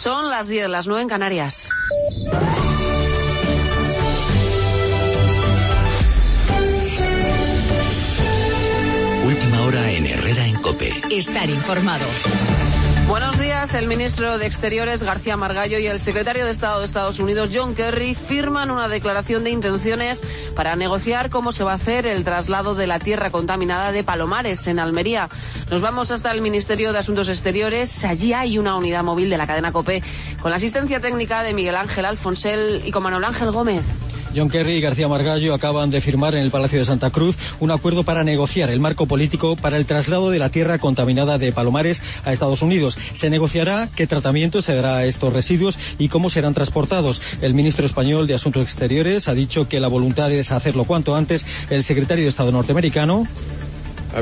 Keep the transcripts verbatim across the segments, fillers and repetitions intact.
Son las diez, las nueve en Canarias. Última hora en Herrera en COPE. Estar informado. Buenos días. El ministro de Exteriores, García Margallo, y el secretario de Estado de Estados Unidos, John Kerry, firman una declaración de intenciones para negociar cómo se va a hacer el traslado de la tierra contaminada de Palomares, en Almería. Nos vamos hasta el Ministerio de Asuntos Exteriores. Allí hay una unidad móvil de la cadena COPE con la asistencia técnica de Miguel Ángel Alfonsel y con Manuel Ángel Gómez. John Kerry y García Margallo acaban de firmar en el Palacio de Santa Cruz un acuerdo para negociar el marco político para el traslado de la tierra contaminada de Palomares a Estados Unidos. Se negociará qué tratamiento se dará a estos residuos y cómo serán transportados. El ministro español de Asuntos Exteriores ha dicho que la voluntad es hacerlo cuanto antes. El secretario de Estado norteamericano ha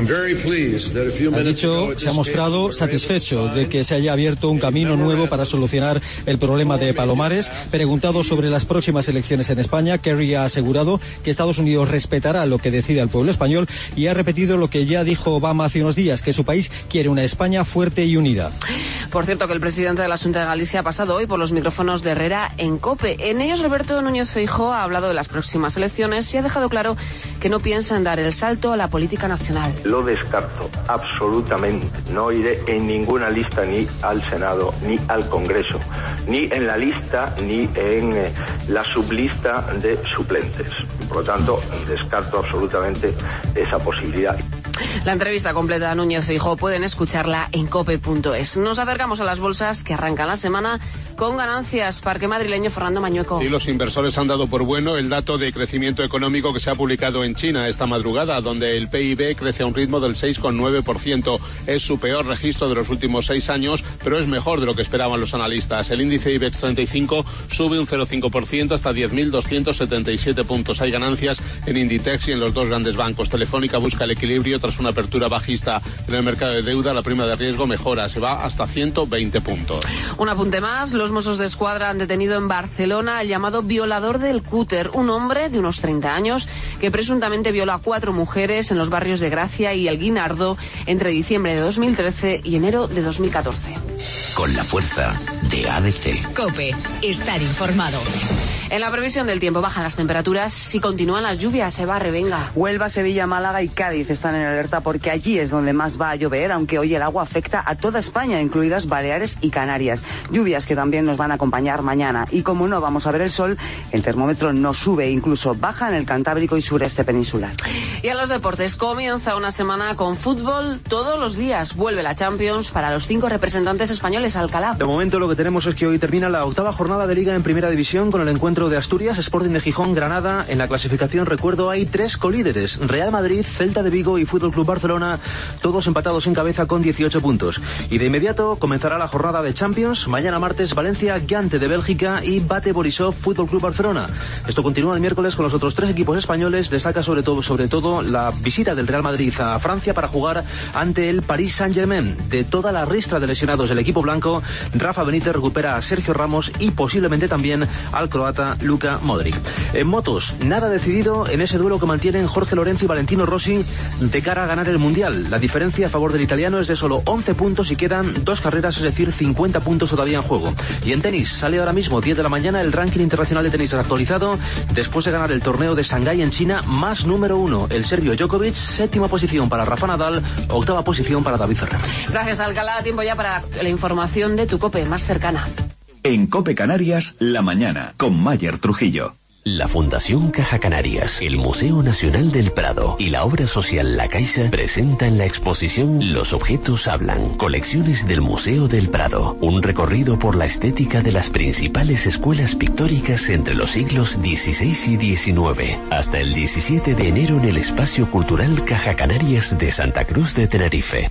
dicho, se ha mostrado satisfecho de que se haya abierto un camino nuevo para solucionar el problema de Palomares. Preguntado sobre las próximas elecciones en España, Kerry ha asegurado que Estados Unidos respetará lo que decida el pueblo español y ha repetido lo que ya dijo Obama hace unos días, que su país quiere una España fuerte y unida. Por cierto, que el presidente de la Xunta de Galicia ha pasado hoy por los micrófonos de Herrera en COPE. En ellos, Alberto Núñez Feijóo ha hablado de las próximas elecciones y ha dejado claro que no piensa en dar el salto a la política nacional. Lo descarto, absolutamente. No iré en ninguna lista, ni al Senado, ni al Congreso, ni en la lista, ni en eh, la sublista de suplentes. Por lo tanto, descarto absolutamente esa posibilidad. La entrevista completa a Núñez Feijóo pueden escucharla en cope punto es. Nos acercamos a las bolsas que arrancan la semana con ganancias. Parque madrileño, Fernando Mañueco. Sí, los inversores han dado por bueno el dato de crecimiento económico que se ha publicado en China esta madrugada, donde el P I B crece a un ritmo del seis coma nueve por ciento. Es su peor registro de los últimos seis años, pero es mejor de lo que esperaban los analistas. El índice IBEX treinta y cinco sube un cero coma cinco por ciento hasta diez mil doscientos setenta y siete puntos. Hay ganancias en Inditex y en los dos grandes bancos. Telefónica busca el equilibrio tras una apertura bajista. En el mercado de deuda, la prima de riesgo mejora, se va hasta ciento veinte puntos. Un apunte más, los Mossos de Escuadra han detenido en Barcelona al llamado violador del cúter, un hombre de unos treinta años que presuntamente violó a cuatro mujeres en los barrios de Gracia y El Guinardó entre diciembre de dos mil trece y enero de dos mil catorce. Con la fuerza de A B C. COPE, estar informado. En la previsión del tiempo bajan las temperaturas y continúan las lluvias. Se barre, venga. Huelva, Sevilla, Málaga y Cádiz están en alerta porque allí es donde más va a llover, aunque hoy el agua afecta a toda España, incluidas Baleares y Canarias. Lluvias que también nos van a acompañar mañana. Y como no vamos a ver el sol, el termómetro no sube, incluso baja en el Cantábrico y sureste peninsular. Y en los deportes, comienza una semana con fútbol todos los días. Vuelve la Champions para los cinco representantes españoles. Alcalá. De momento lo que tenemos es que hoy termina la octava jornada de Liga en Primera División con el encuentro de Asturias, Sporting de Gijón, Granada. En la clasificación, recuerdo, hay tres colíderes: Real Madrid, Celta de Vigo y Fútbol Club Barcelona, todos empatados en cabeza con dieciocho puntos. Y de inmediato comenzará la jornada de Champions. Mañana martes, Valencia, Gante de Bélgica y Bate Borisov, Fútbol Club Barcelona. Esto continúa el miércoles con los otros tres equipos españoles. Destaca sobre todo, sobre todo la visita del Real Madrid a Francia para jugar ante el Paris Saint-Germain. De toda la ristra de lesionados del equipo blanco, Rafa Benítez recupera a Sergio Ramos y posiblemente también al croata Luka Modric. En motos, nada decidido en ese duelo que mantienen Jorge Lorenzo y Valentino Rossi de cara a ganar el Mundial. La diferencia a favor del italiano es de solo once puntos y quedan dos carreras, es decir, cincuenta puntos todavía en juego. Y en tenis, sale ahora mismo, diez de la mañana, el ranking internacional de tenis actualizado después de ganar el torneo de Shanghái en China, más número uno, el serbio Djokovic, séptima posición para Rafa Nadal, octava posición para David Ferrer. Gracias, Alcalá. Tiempo ya para la información de tu COPE más cercana. En COPE Canarias, la mañana, con Mayer Trujillo. La Fundación Caja Canarias, el Museo Nacional del Prado y la obra social La Caixa presentan la exposición Los objetos hablan, colecciones del Museo del Prado, un recorrido por la estética de las principales escuelas pictóricas entre los siglos dieciséis y diecinueve, hasta el diecisiete de enero en el Espacio Cultural Caja Canarias de Santa Cruz de Tenerife.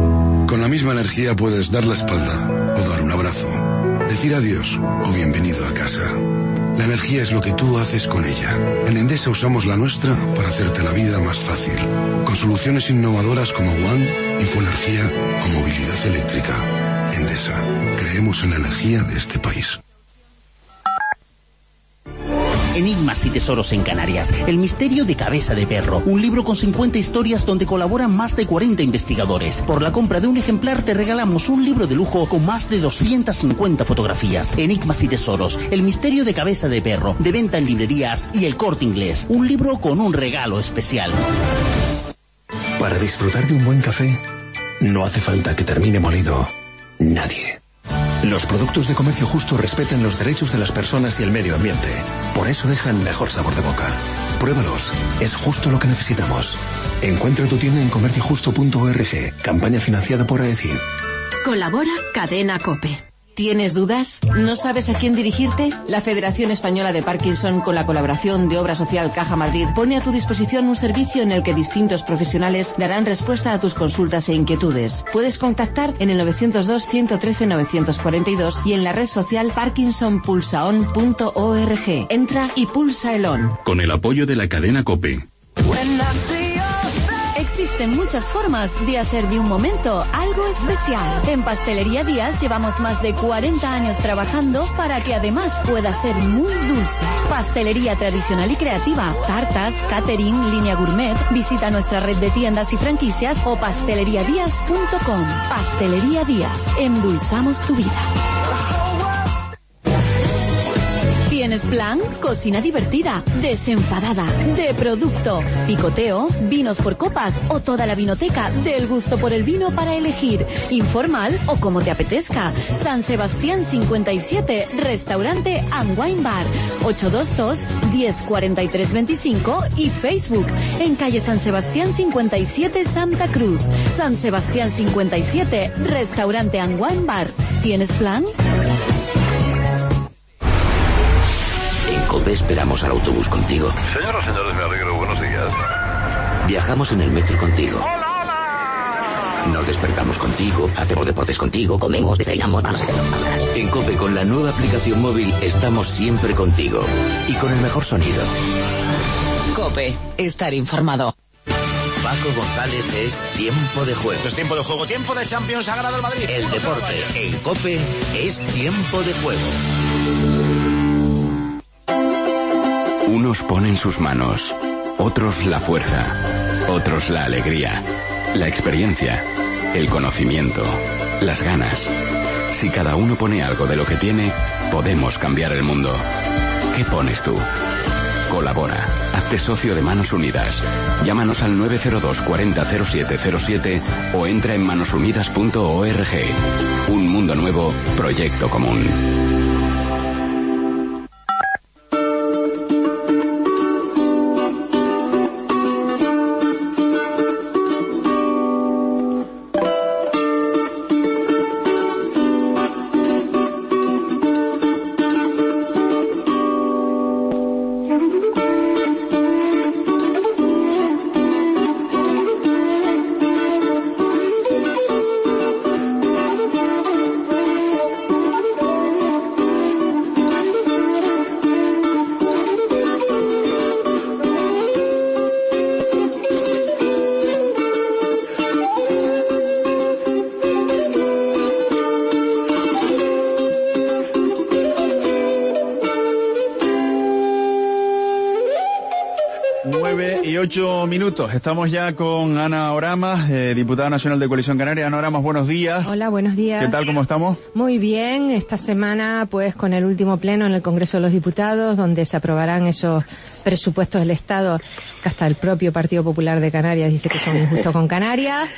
Con la misma energía puedes dar la espalda o dar un abrazo, decir adiós o bienvenido a casa. La energía es lo que tú haces con ella. En Endesa usamos la nuestra para hacerte la vida más fácil. Con soluciones innovadoras como One, Infoenergía o movilidad eléctrica. Endesa, creemos en la energía de este país. Enigmas y tesoros en Canarias. El misterio de Cabeza de Perro. Un libro con cincuenta historias donde colaboran más de cuarenta investigadores. Por la compra de un ejemplar te regalamos un libro de lujo con más de doscientas cincuenta fotografías. Enigmas y tesoros. El misterio de Cabeza de Perro. De venta en librerías y El Corte Inglés. Un libro con un regalo especial. Para disfrutar de un buen café, no hace falta que termine molido nadie. Los productos de Comercio Justo respetan los derechos de las personas y el medio ambiente. Por eso dejan mejor sabor de boca. Pruébalos. Es justo lo que necesitamos. Encuentra tu tienda en comercio justo punto org. Campaña financiada por A E C I. Colabora Cadena COPE. ¿Tienes dudas? ¿No sabes a quién dirigirte? La Federación Española de Parkinson, con la colaboración de Obra Social Caja Madrid, pone a tu disposición un servicio en el que distintos profesionales darán respuesta a tus consultas e inquietudes. Puedes contactar en el novecientos dos, ciento trece, novecientos cuarenta y dos y en la red social parkinson pulsa on punto org. Entra y pulsa el on. Con el apoyo de la cadena COPE. Existen muchas formas de hacer de un momento algo especial. En Pastelería Díaz llevamos más de cuarenta años trabajando para que además pueda ser muy dulce. Pastelería tradicional y creativa, tartas, catering, línea gourmet. Visita nuestra red de tiendas y franquicias o pasteleriadíaz punto com. Pastelería Díaz, endulzamos tu vida. ¿Tienes plan? Cocina divertida, desenfadada, de producto, picoteo, vinos por copas o toda la vinoteca del gusto por el vino para elegir, informal o como te apetezca. San Sebastián cincuenta y siete, Restaurante and Wine Bar, ocho dos dos, diez, cuarenta y tres veinticinco y Facebook en calle San Sebastián cincuenta y siete, Santa Cruz. San Sebastián cincuenta y siete, Restaurante and Wine Bar. ¿Tienes plan? En COPE esperamos al autobús contigo. Señoras y señores, me alegro, buenos días. Viajamos en el metro contigo. Nos despertamos contigo, hacemos deportes contigo, comemos, desayunamos, vamos a hacer. En COPE, con la nueva aplicación móvil, estamos siempre contigo. Y con el mejor sonido. COPE, estar informado. Paco González, es tiempo de juego. Es tiempo de juego, tiempo de Champions, ha ganado el Madrid. El deporte en COPE es tiempo de juego. Unos ponen sus manos, otros la fuerza, otros la alegría, la experiencia, el conocimiento, las ganas. Si cada uno pone algo de lo que tiene, podemos cambiar el mundo. ¿Qué pones tú? Colabora. Hazte socio de Manos Unidas. Llámanos al nueve cero dos, cuarenta, cero siete cero siete o entra en manos unidas punto org. Un mundo nuevo, proyecto común. Ocho minutos. Estamos ya con Ana Oramas, eh, diputada nacional de Coalición Canaria. Ana Oramas, buenos días. Hola, buenos días. ¿Qué tal? ¿Cómo estamos? Muy bien. Esta semana, pues, con el último pleno en el Congreso de los Diputados, donde se aprobarán esos presupuestos del Estado que hasta el propio Partido Popular de Canarias dice que son injustos con Canarias.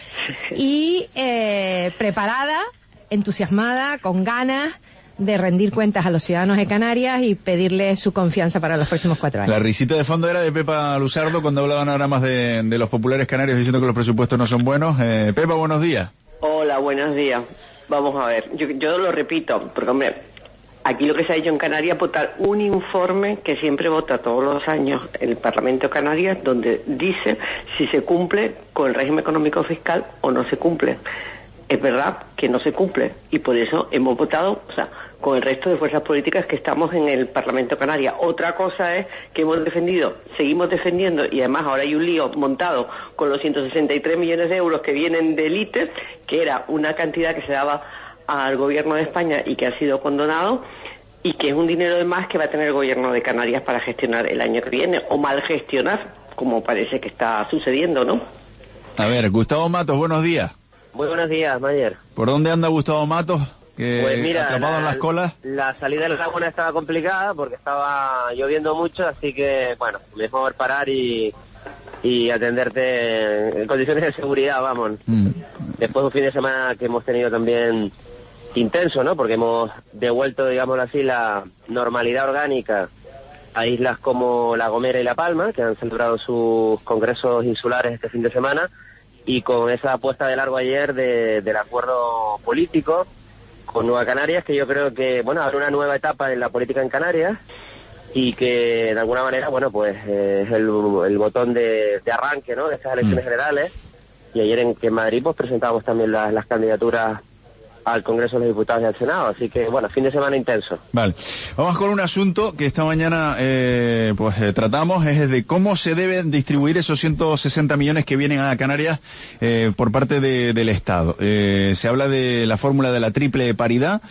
Y eh, preparada, entusiasmada, con ganas de rendir cuentas a los ciudadanos de Canarias y pedirles su confianza para los próximos cuatro años. La risita de fondo era de Pepa Luzardo cuando hablaban ahora más de, de los populares canarios diciendo que los presupuestos no son buenos. Eh, Pepa, buenos días. Hola, buenos días. Vamos a ver, yo, yo lo repito, porque hombre, aquí lo que se ha hecho en Canarias es votar un informe que siempre vota todos los años el Parlamento de Canarias, donde dice si se cumple con el régimen económico fiscal o no se cumple. Es verdad que no se cumple y por eso hemos votado, o sea, con el resto de fuerzas políticas que estamos en el Parlamento Canaria. Otra cosa es que hemos defendido, seguimos defendiendo, y además ahora hay un lío montado con los ciento sesenta y tres millones de euros que vienen del I T E, que era una cantidad que se daba al gobierno de España y que ha sido condonado, y que es un dinero de más que va a tener el gobierno de Canarias para gestionar el año que viene, o mal gestionar, como parece que está sucediendo, ¿no? A ver, Gustavo Matos, buenos días. Muy buenos días, Mayer. ¿Por dónde anda Gustavo Matos? Que Pues mira, atrapado la, en las colas. La salida de la laguna estaba complicada porque estaba lloviendo mucho, así que, bueno, mejor parar y, y atenderte en condiciones de seguridad, vamos. Mm. Después de un fin de semana que hemos tenido también intenso, ¿no? Porque hemos devuelto, digámoslo así, la normalidad orgánica a islas como La Gomera y La Palma, que han celebrado sus congresos insulares este fin de semana, y con esa puesta de largo ayer de, del acuerdo político con Nueva Canarias, que yo creo que, bueno, habrá una nueva etapa en la política en Canarias y que, de alguna manera, bueno, pues eh, es el, el botón de, de arranque, ¿no?, de estas elecciones mm. generales. Y ayer en, que en Madrid pues presentamos también las, las candidaturas al Congreso de los Diputados y al Senado, así que bueno, fin de semana intenso. Vale, vamos con un asunto que esta mañana eh, pues eh, tratamos, es de cómo se deben distribuir esos ciento sesenta millones que vienen a Canarias eh, por parte de, del Estado. Eh, se habla de la fórmula de la triple paridad,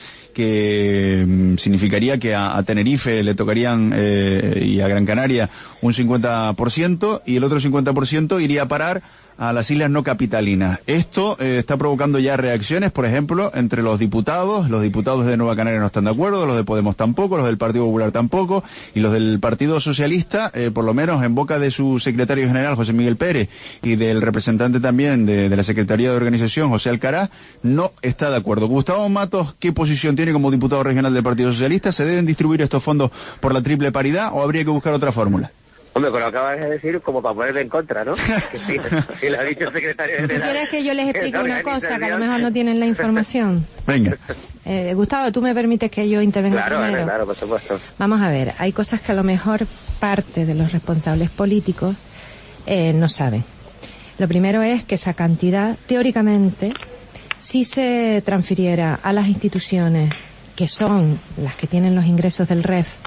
que mm, significaría que a, a Tenerife le tocarían eh, y a Gran Canaria un cincuenta por ciento y el otro cincuenta por ciento iría a parar a las islas no capitalinas. Esto eh, está provocando ya reacciones, por ejemplo, entre los diputados. Los diputados de Nueva Canaria no están de acuerdo, los de Podemos tampoco, los del Partido Popular tampoco, y los del Partido Socialista, eh, por lo menos en boca de su secretario general, José Miguel Pérez, y del representante también de, de la Secretaría de Organización, José Alcaraz, no está de acuerdo. Gustavo Matos, ¿qué posición tiene como diputado regional del Partido Socialista? ¿Se deben distribuir estos fondos por la triple paridad o habría que buscar otra fórmula? Hombre, con lo que acabas de decir, como para ponerle en contra, ¿no? Que sí, sí, lo ha dicho el secretario general. ¿Tú quieres que yo les explique una cosa, que a lo mejor no tienen la información? Venga. Eh, Gustavo, ¿tú me permites que yo intervenga claro, primero? Claro, por supuesto. Vamos a ver, hay cosas que a lo mejor parte de los responsables políticos eh, no saben. Lo primero es que esa cantidad, teóricamente, si se transfiriera a las instituciones que son las que tienen los ingresos del R E F,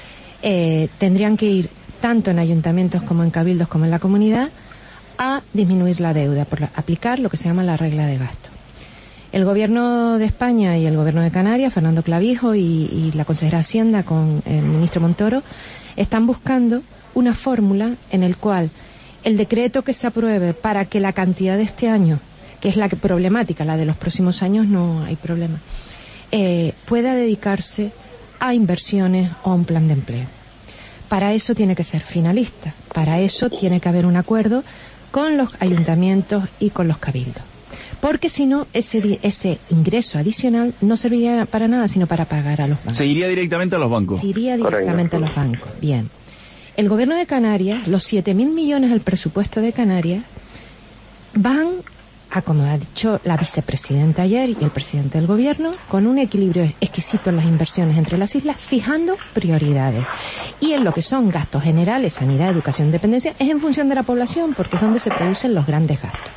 eh, tendrían que ir tanto en ayuntamientos como en cabildos como en la comunidad, a disminuir la deuda, por aplicar lo que se llama la regla de gasto. El Gobierno de España y el Gobierno de Canarias, Fernando Clavijo y, y la consejera de Hacienda con el ministro Montoro, están buscando una fórmula en el cual el decreto que se apruebe para que la cantidad de este año, que es la que, problemática, la de los próximos años no hay problema, eh, pueda dedicarse a inversiones o a un plan de empleo. Para eso tiene que ser finalista, para eso tiene que haber un acuerdo con los ayuntamientos y con los cabildos. Porque si no, ese, ese ingreso adicional no serviría para nada, sino para pagar a los bancos. ¿Se iría directamente a los bancos? Se iría directamente Correcto. a los bancos, bien. El Gobierno de Canarias, los siete mil millones del presupuesto de Canarias, van a, como ha dicho la vicepresidenta ayer y el presidente del Gobierno, con un equilibrio exquisito en las inversiones entre las islas, fijando prioridades. Y en lo que son gastos generales, sanidad, educación, dependencia, es en función de la población, porque es donde se producen los grandes gastos.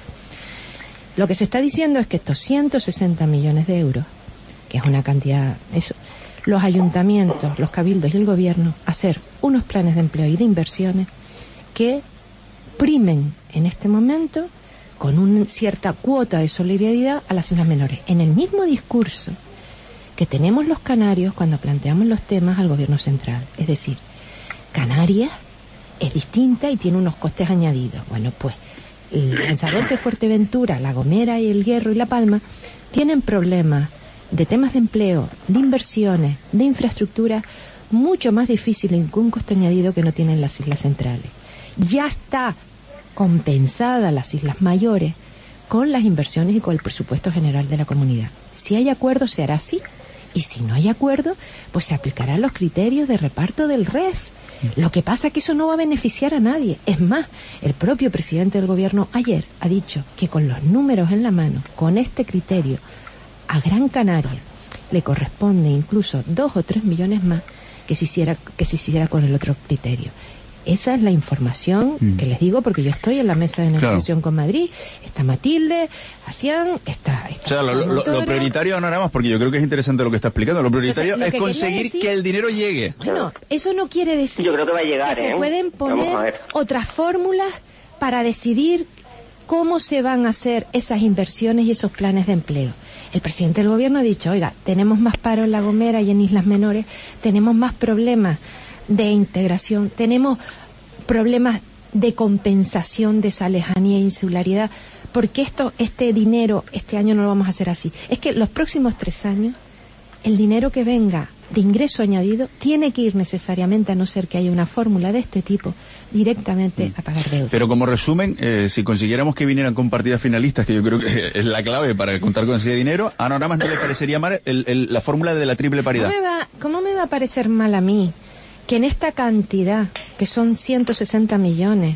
Lo que se está diciendo es que estos ciento sesenta millones de euros, que es una cantidad, eso, los ayuntamientos, los cabildos y el Gobierno, hacer unos planes de empleo y de inversiones que primen en este momento con una cierta cuota de solidaridad a las islas menores, en el mismo discurso que tenemos los canarios cuando planteamos los temas al Gobierno central. Es decir, Canarias es distinta y tiene unos costes añadidos. Bueno, pues Lanzarote, Fuerteventura, La Gomera y El Hierro y La Palma tienen problemas de temas de empleo, de inversiones, de infraestructura mucho más difíciles con un coste añadido que no tienen las islas centrales. Ya está compensada las islas mayores con las inversiones y con el presupuesto general de la comunidad. Si hay acuerdo, se hará así. Y si no hay acuerdo, pues se aplicarán los criterios de reparto del R E F. Lo que pasa es que eso no va a beneficiar a nadie. Es más, el propio presidente del Gobierno ayer ha dicho que con los números en la mano, con este criterio, a Gran Canaria le corresponde incluso dos o tres millones más que se hiciera, que se hiciera con el otro criterio. Esa es la información mm. que les digo, porque yo estoy en la mesa de negociación claro. con Madrid. Está Matilde, Asian, está... está o sea, lo, lo, lo prioritario, no nada más, porque yo creo que es interesante lo que está explicando, lo prioritario o sea, lo es conseguir decir, que el dinero llegue. Bueno, eso no quiere decir yo creo que, va a llegar, que ¿eh? se pueden poner otras fórmulas para decidir ¿cómo se van a hacer esas inversiones y esos planes de empleo? El presidente del gobierno ha dicho, oiga, tenemos más paro en La Gomera y en Islas Menores, tenemos más problemas de integración, tenemos problemas de compensación de esa lejanía e insularidad, porque esto, este dinero, este año no lo vamos a hacer así. Es que los próximos tres años, el dinero que venga de ingreso añadido tiene que ir necesariamente, a no ser que haya una fórmula de este tipo, directamente a pagar deuda. Pero como resumen, eh, si consiguiéramos que vinieran con partidas finalistas, que yo creo que es la clave para contar con ese dinero, a Nora más no le parecería mal el, el, la fórmula de la triple paridad. ¿Cómo me va, cómo me va a parecer mal a mí que en esta cantidad, que son ciento sesenta millones,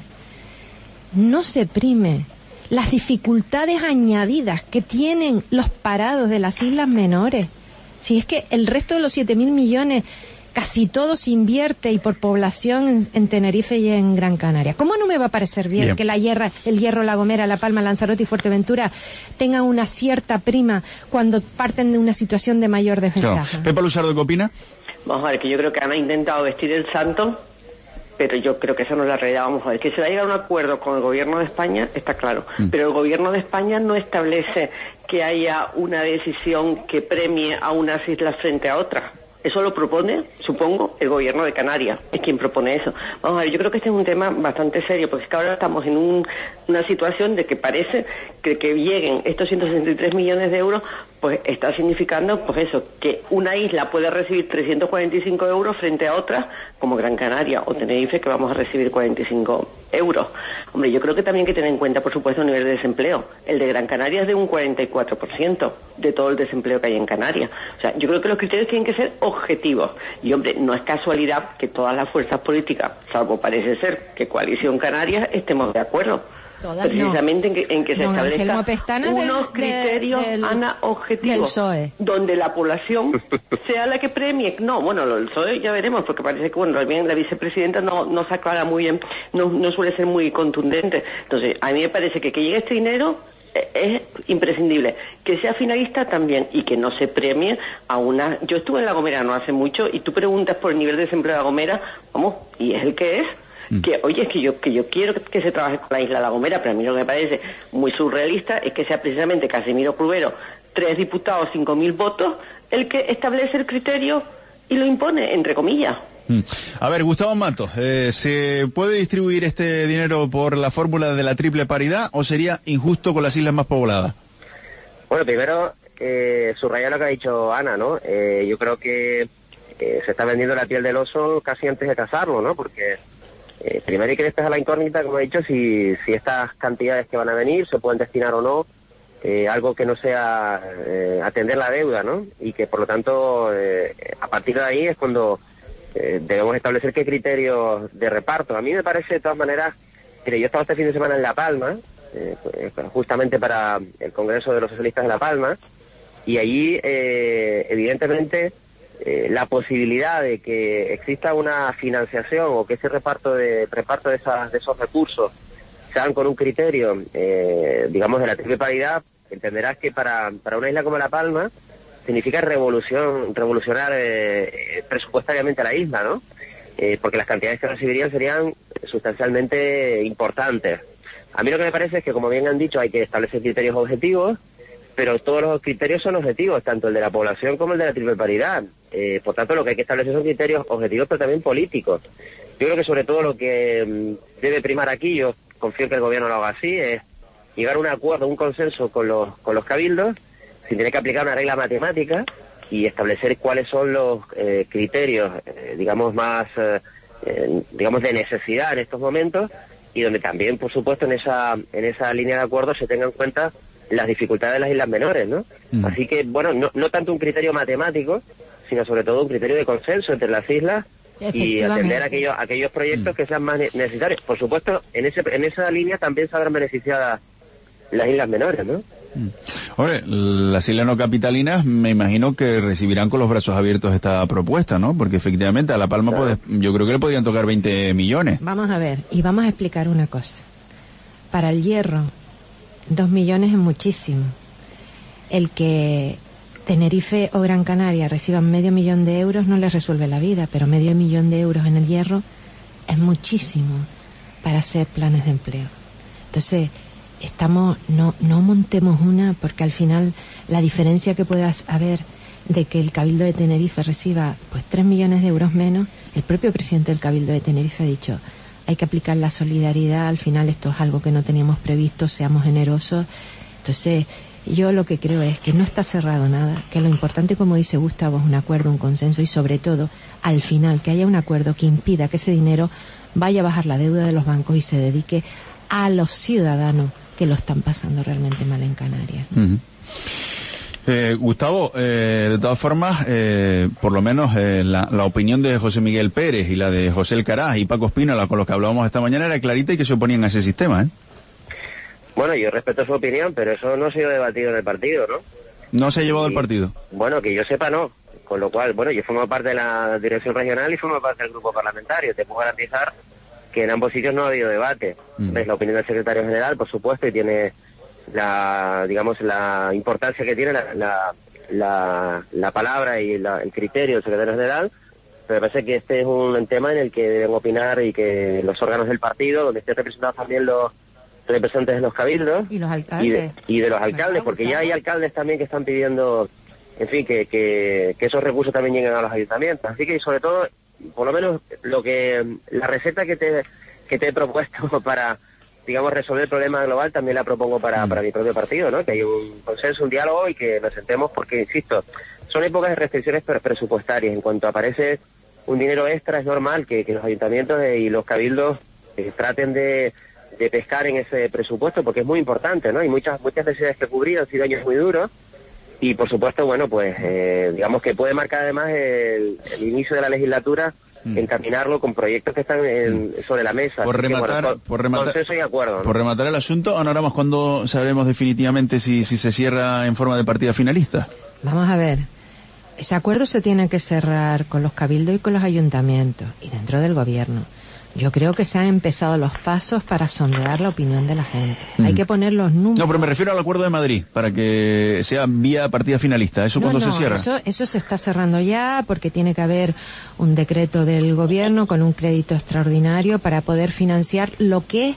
no se prime las dificultades añadidas que tienen los parados de las Islas Menores? Si es que el resto de los siete mil millones, casi todo se invierte y por población en, en Tenerife y en Gran Canaria. ¿Cómo no me va a parecer bien, bien. que la Hierra, el Hierro, La Gomera, La Palma, Lanzarote y Fuerteventura tengan una cierta prima cuando parten de una situación de mayor desventaja? Claro. Pepa Luzardo, ¿qué opina? Vamos a ver, que yo creo que han intentado vestir el santo, pero yo creo que esa no es la realidad. Vamos a ver, que se va a llegar a un acuerdo con el gobierno de España, está claro, mm. pero el gobierno de España no establece que haya una decisión que premie a unas islas frente a otras. Eso lo propone, supongo, el gobierno de Canarias, es quien propone eso. Vamos a ver, yo creo que este es un tema bastante serio, porque es que ahora estamos en un, una situación de que parece que que lleguen estos ciento sesenta y tres millones de euros, pues está significando, pues eso, que una isla puede recibir trescientos cuarenta y cinco euros frente a otras, como Gran Canaria o Tenerife, que vamos a recibir cuarenta y cinco euros. Hombre, yo creo que también hay que tener en cuenta, por supuesto, el nivel de desempleo. El de Gran Canaria es de un cuarenta y cuatro por ciento de todo el desempleo que hay en Canarias. O sea, yo creo que los criterios tienen que ser objetivos. Y, hombre, no es casualidad que todas las fuerzas políticas, salvo parece ser que Coalición Canarias, estemos de acuerdo. Todas, precisamente no. en, que, en que se no, establezcan unos del, criterios, del, Ana, objetivos, del P S O E, donde la población sea la que premie. No, bueno, el P S O E ya veremos, porque parece que, bueno, también la vicepresidenta no, no se aclara muy bien, no, no suele ser muy contundente. Entonces, a mí me parece que que llegue este dinero es imprescindible, que sea finalista también y que no se premie a una... Yo estuve en La Gomera no hace mucho y tú preguntas por el nivel de desempleo de La Gomera, vamos, y es el que es. Que, oye, es que yo que yo quiero que se trabaje con la isla La Gomera, pero a mí lo que me parece muy surrealista es que sea precisamente Casimiro Crubero, tres diputados, cinco mil votos, el que establece el criterio y lo impone, entre comillas. A ver, Gustavo Matos, eh, ¿se puede distribuir este dinero por la fórmula de la triple paridad o sería injusto con las islas más pobladas? Bueno, primero, eh, subrayar lo que ha dicho Ana, ¿no? Eh, yo creo que eh, se está vendiendo la piel del oso casi antes de cazarlo, ¿no? Porque... Eh, primero hay que despejar la incógnita, como he dicho, si, si estas cantidades que van a venir se pueden destinar o no, eh, algo que no sea eh, atender la deuda, ¿no? Y que por lo tanto, eh, a partir de ahí es cuando eh, debemos establecer qué criterios de reparto. A mí me parece de todas maneras, mire, yo estaba este fin de semana en La Palma, eh, justamente para el Congreso de los Socialistas de La Palma, y allí eh, evidentemente... Eh, la posibilidad de que exista una financiación o que ese reparto de reparto de, esas, de esos recursos sean con un criterio, eh, digamos, de la triple paridad, entenderás que para, para una isla como La Palma significa revolución revolucionar eh, presupuestariamente a la isla, ¿no? Eh, porque las cantidades que recibirían serían sustancialmente importantes. A mí lo que me parece es que, como bien han dicho, hay que establecer criterios objetivos, pero todos los criterios son objetivos, tanto el de la población como el de la triple paridad. Eh, por tanto, lo que hay que establecer son criterios objetivos, pero también políticos. Yo creo que sobre todo lo que mm, debe primar aquí, yo confío que el gobierno lo haga así, es llegar a un acuerdo, un consenso con los, con los cabildos, sin tener que aplicar una regla matemática y establecer cuáles son los eh, criterios, eh, digamos, más, eh, eh, digamos, de necesidad en estos momentos, y donde también, por supuesto, en esa, en esa línea de acuerdo se tenga en cuenta las dificultades de las islas menores, ¿no? Mm. Así que, bueno, no, no tanto un criterio matemático, sino sobre todo un criterio de consenso entre las islas y atender aquellos aquellos proyectos mm. que sean más necesarios. Por supuesto, en ese en esa línea también se habrán beneficiadas las islas menores, ¿no? Mm. Hombre, las islas no capitalinas me imagino que recibirán con los brazos abiertos esta propuesta, ¿no? Porque efectivamente a La Palma claro. puede, yo creo que le podrían tocar veinte millones. Vamos a ver, y vamos a explicar una cosa. Para el Hierro, dos millones es muchísimo. El que Tenerife o Gran Canaria reciban medio millón de euros no les resuelve la vida, pero medio millón de euros en el Hierro es muchísimo para hacer planes de empleo. Entonces, estamos, no, no montemos una, porque al final la diferencia que pueda haber de que el Cabildo de Tenerife reciba pues tres millones de euros menos, el propio presidente del Cabildo de Tenerife ha dicho, hay que aplicar la solidaridad, al final esto es algo que no teníamos previsto, seamos generosos. Entonces, yo lo que creo es que no está cerrado nada, que lo importante, como dice Gustavo, es un acuerdo, un consenso y sobre todo, al final, que haya un acuerdo que impida que ese dinero vaya a bajar la deuda de los bancos y se dedique a los ciudadanos que lo están pasando realmente mal en Canarias. Uh-huh. Eh, Gustavo, eh, de todas formas, eh, por lo menos eh, la, la opinión de José Miguel Pérez y la de José El Caraz y Paco Espínola, con los que hablábamos esta mañana, era clarita y que se oponían a ese sistema, ¿eh? Bueno, yo respeto su opinión, pero eso no ha sido debatido en el partido, ¿no? ¿No se ha llevado y, el partido? Bueno, que yo sepa, no. Con lo cual, bueno, yo formo parte de la dirección regional y formo parte del grupo parlamentario. Te puedo garantizar que en ambos sitios no ha habido debate. Mm. Es la opinión del secretario general, por supuesto, y tiene la, digamos, la importancia que tiene la, la, la, la palabra y la, el criterio del secretario general, pero me parece que este es un tema en el que deben opinar y que los órganos del partido, donde estén representados también los representantes de los cabildos y los alcaldes y de, y de los alcaldes, porque ya hay alcaldes también que están pidiendo, en fin, que, que, que esos recursos también lleguen a los ayuntamientos. Así que, sobre todo, por lo menos lo que la receta que te que te he propuesto para, digamos, resolver el problema global, también la propongo para, para mi propio partido, ¿no? Que hay un consenso, un diálogo y que nos sentemos, porque, insisto, son épocas de restricciones presupuestarias. En cuanto aparece un dinero extra, es normal que, que los ayuntamientos y los cabildos eh, traten de, de pescar en ese presupuesto, porque es muy importante, ¿no? Hay muchas muchas necesidades que cubrir, han sido años muy duros, y por supuesto, bueno, pues eh, digamos que puede marcar además el, el inicio de la legislatura, mm. encaminarlo con proyectos que están en, sobre la mesa. Por rematar, que, bueno, por rematar, consenso y acuerdo, ¿no? Por rematar el asunto, ahora vamos cuando sabremos definitivamente si, si se cierra en forma de partida finalista. Vamos a ver, ese acuerdo se tiene que cerrar con los cabildos y con los ayuntamientos y dentro del gobierno. Yo creo que se han empezado los pasos para sondear la opinión de la gente. Mm. Hay que poner los números. No, pero me refiero al Acuerdo de Madrid, para que sea vía partida finalista. ¿Eso no, cuándo no, se cierra? Eso, eso se está cerrando ya, porque tiene que haber un decreto del gobierno con un crédito extraordinario para poder financiar lo que,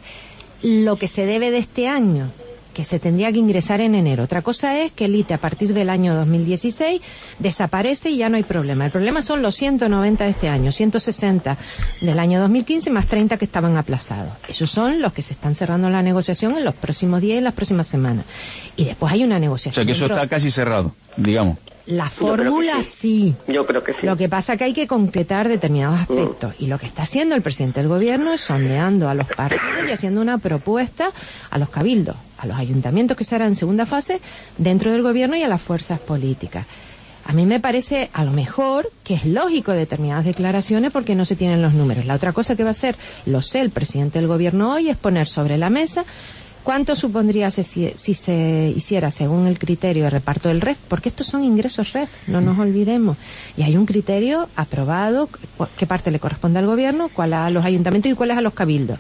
lo que se debe de este año, que se tendría que ingresar en enero. Otra cosa es que el I T E a partir del año dos mil dieciséis desaparece y ya no hay problema. El problema son los ciento noventa de este año, ciento sesenta del año dos mil quince más treinta que estaban aplazados. Esos son los que se están cerrando la negociación en los próximos días y en las próximas semanas. Y después hay una negociación. O sea que eso dentro... está casi cerrado, digamos. La fórmula sí. sí. Yo creo que sí. Lo que pasa es que hay que concretar determinados aspectos. Mm. Y lo que está haciendo el presidente del gobierno es sondeando a los partidos y haciendo una propuesta a los cabildos, a los ayuntamientos, que se hará en segunda fase, dentro del gobierno y a las fuerzas políticas. A mí me parece, a lo mejor, que es lógico determinadas declaraciones porque no se tienen los números. La otra cosa que va a hacer, lo sé, el presidente del gobierno hoy, es poner sobre la mesa cuánto supondría si, si se hiciera según el criterio de reparto del R E F, porque estos son ingresos R E F, no nos olvidemos. Y hay un criterio aprobado, qué parte le corresponde al gobierno, cuál a los ayuntamientos y cuál es a los cabildos.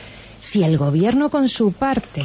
Si el gobierno con su parte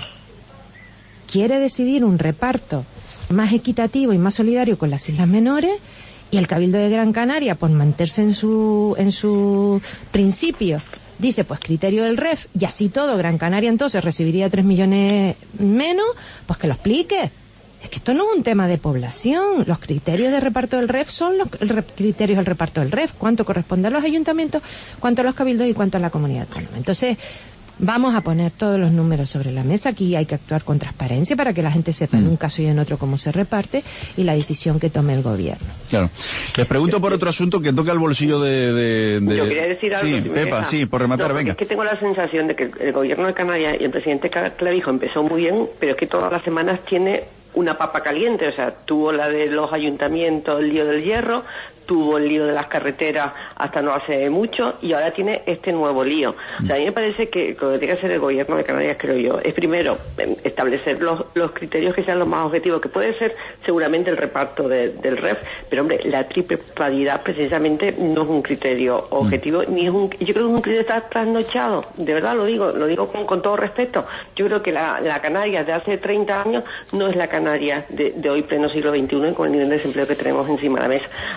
quiere decidir un reparto más equitativo y más solidario con las islas menores, y el Cabildo de Gran Canaria, por mantenerse en su en su principio, dice pues criterio del R E F, y así todo, Gran Canaria entonces recibiría tres millones menos, pues que lo explique. Es que esto no es un tema de población. Los criterios de reparto del R E F son los re, criterios del reparto del R E F. Cuánto corresponde a los ayuntamientos, cuánto a los cabildos y cuánto a la comunidad autónoma. Entonces, vamos a poner todos los números sobre la mesa. Aquí hay que actuar con transparencia para que la gente sepa en un caso y en otro cómo se reparte y la decisión que tome el gobierno. Claro. Les pregunto por otro asunto que toca el bolsillo de... de, de... Yo quería decir algo. Sí, si Pepa, deja. sí, por rematar, no, venga. Es que tengo la sensación de que el, el gobierno de Canarias y el presidente Clavijo empezó muy bien, pero es que todas las semanas tiene una papa caliente. O sea, tuvo la de los ayuntamientos, el lío del hierro, tuvo el lío de las carreteras hasta no hace mucho y ahora tiene este nuevo lío. O sea, a mí me parece que lo que tiene que hacer el gobierno de Canarias, creo yo, es primero establecer los, los criterios que sean los más objetivos, que puede ser seguramente el reparto de, del R E F, pero hombre, la triple paridad precisamente no es un criterio objetivo, mm. ni es un, yo creo que es un criterio que está trasnochado, de verdad lo digo, lo digo con, con todo respeto. Yo creo que la, la Canarias de hace treinta años no es la Canarias de, de hoy, pleno siglo veintiuno, y con el nivel de desempleo que tenemos encima de la mesa. Así que lo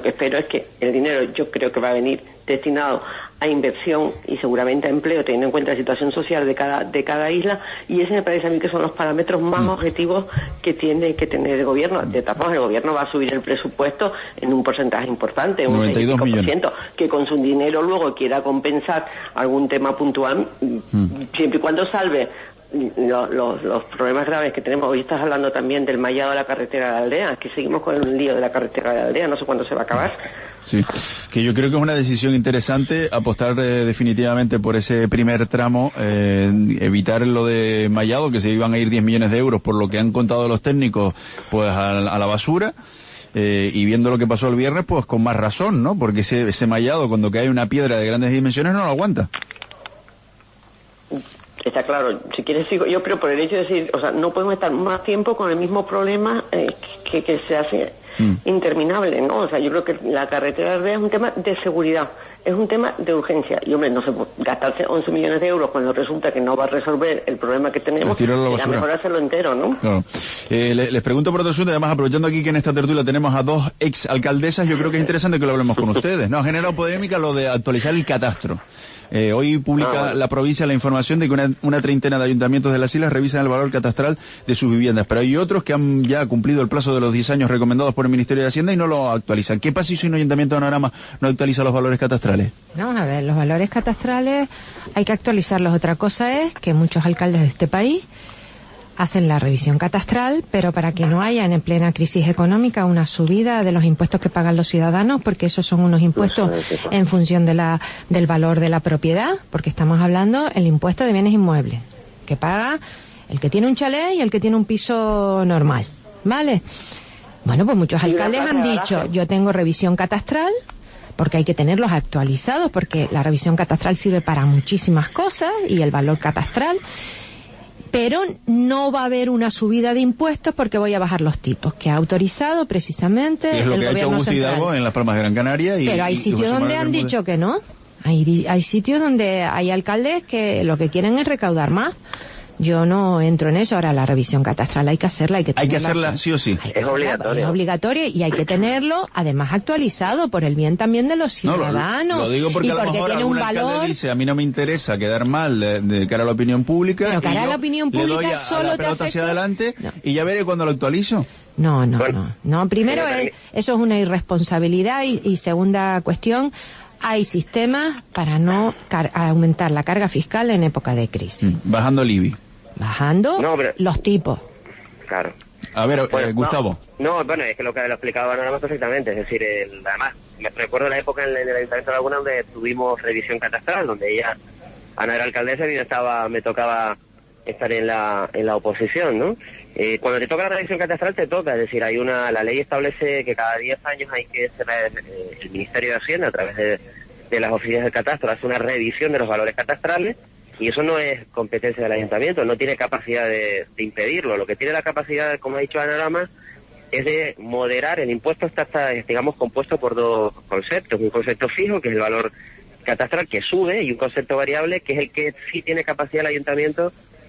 que espero es que el dinero, yo creo que va a venir destinado a inversión y seguramente a empleo, teniendo en cuenta la situación social de cada de cada isla, y ese me parece a mí que son los parámetros más mm. objetivos que tiene que tener el gobierno. De todas formas, el gobierno va a subir el presupuesto en un porcentaje importante, un noventa y dos millones. Que con su dinero luego quiera compensar algún tema puntual, mm. siempre y cuando salve Los, los, los problemas graves que tenemos. Hoy estás hablando también del mallado de la carretera de la aldea, que seguimos con el lío de la carretera de la aldea, no sé cuándo se va a acabar. Sí, que yo creo que es una decisión interesante apostar eh, definitivamente por ese primer tramo, eh, evitar lo de mallado, que se iban a ir diez millones de euros, por lo que han contado los técnicos, pues a, a la basura. Eh, y viendo lo que pasó el viernes, pues con más razón, ¿no? Porque ese, ese mallado, cuando cae una piedra de grandes dimensiones, no lo aguanta. Está claro, si quieres sigo yo, pero por el hecho de decir, o sea, no podemos estar más tiempo con el mismo problema eh, que, que se hace mm. interminable, ¿no? O sea, yo creo que la carretera de es un tema de seguridad, es un tema de urgencia. Y hombre, no sé, gastarse once millones de euros cuando resulta que no va a resolver el problema que tenemos, será mejor hacerlo entero, ¿no? Claro. Eh, les, les pregunto por otro asunto, además aprovechando aquí que en esta tertulia tenemos a dos ex alcaldesas, yo creo que es interesante que lo hablemos con ustedes, ¿no? Ha generado polémica lo de actualizar el catastro. Eh, hoy publica ah, bueno. la provincia la información de que una, una treintena de ayuntamientos de las islas revisan el valor catastral de sus viviendas, pero hay otros que han ya cumplido el plazo de los diez años recomendados por el Ministerio de Hacienda y no lo actualizan. ¿Qué pasa si un ayuntamiento de Panorama no actualiza los valores catastrales? Vamos a ver, los valores catastrales hay que actualizarlos. Otra cosa es que muchos alcaldes de este país hacen la revisión catastral, pero para que no haya en plena crisis económica una subida de los impuestos que pagan los ciudadanos, porque esos son unos impuestos en función de la del valor de la propiedad, porque estamos hablando el impuesto de bienes inmuebles, que paga el que tiene un chalet y el que tiene un piso normal, ¿vale? Bueno, pues muchos alcaldes han dicho, yo tengo revisión catastral, porque hay que tenerlos actualizados, porque la revisión catastral sirve para muchísimas cosas, y el valor catastral, pero no va a haber una subida de impuestos porque voy a bajar los tipos, que ha autorizado precisamente el gobierno central. Es lo que ha hecho Augusto Hidalgo en las Palmas de Gran Canaria. Y, pero hay sitios donde han dicho que no. Hay, hay sitios donde hay alcaldes que lo que quieren es recaudar más. Yo no entro en eso. Ahora, la revisión catastral hay que hacerla, hay que Hay que hacerla sí o sí. Es obligatorio. Es obligatorio y hay que tenerlo, además, actualizado por el bien también de los ciudadanos. No, lo, lo digo porque y a lo porque mejor tiene algún un alcalde valor... dice, a mí no me interesa quedar mal de, de cara a la opinión pública. Pero cara y a la opinión pública le doy a, solo a la te pelota afecta... hacia adelante no. Y ya veré cuando lo actualizo. No, no, bueno, no. No, primero es, eso es una irresponsabilidad y, y segunda cuestión, hay sistemas para no car- aumentar la carga fiscal en época de crisis. Mm, bajando el I B I. Bajando no, pero... los tipos. Claro. A ver, bueno, eh, Gustavo. No, no, bueno, es que lo que lo explicaba Panorama perfectamente. Es decir, el, además, me recuerdo la época en, en el Ayuntamiento de Laguna donde tuvimos revisión catastral, donde ella, Ana era alcaldesa y me, estaba, me tocaba estar en la, en la oposición, ¿no? Eh, cuando te toca la revisión catastral te toca, es decir, hay una, la ley establece que cada diez años hay que cerrar eh, el Ministerio de Hacienda a través de, de las oficinas del catastro, hace una revisión de los valores catastrales. Y eso no es competencia del ayuntamiento, no tiene capacidad de, de impedirlo. Lo que tiene la capacidad, como ha dicho Ana Rama, es de moderar. El impuesto está, está, digamos, compuesto por dos conceptos. Un concepto fijo, que es el valor catastral, que sube, y un concepto variable, que es el que sí tiene capacidad el ayuntamiento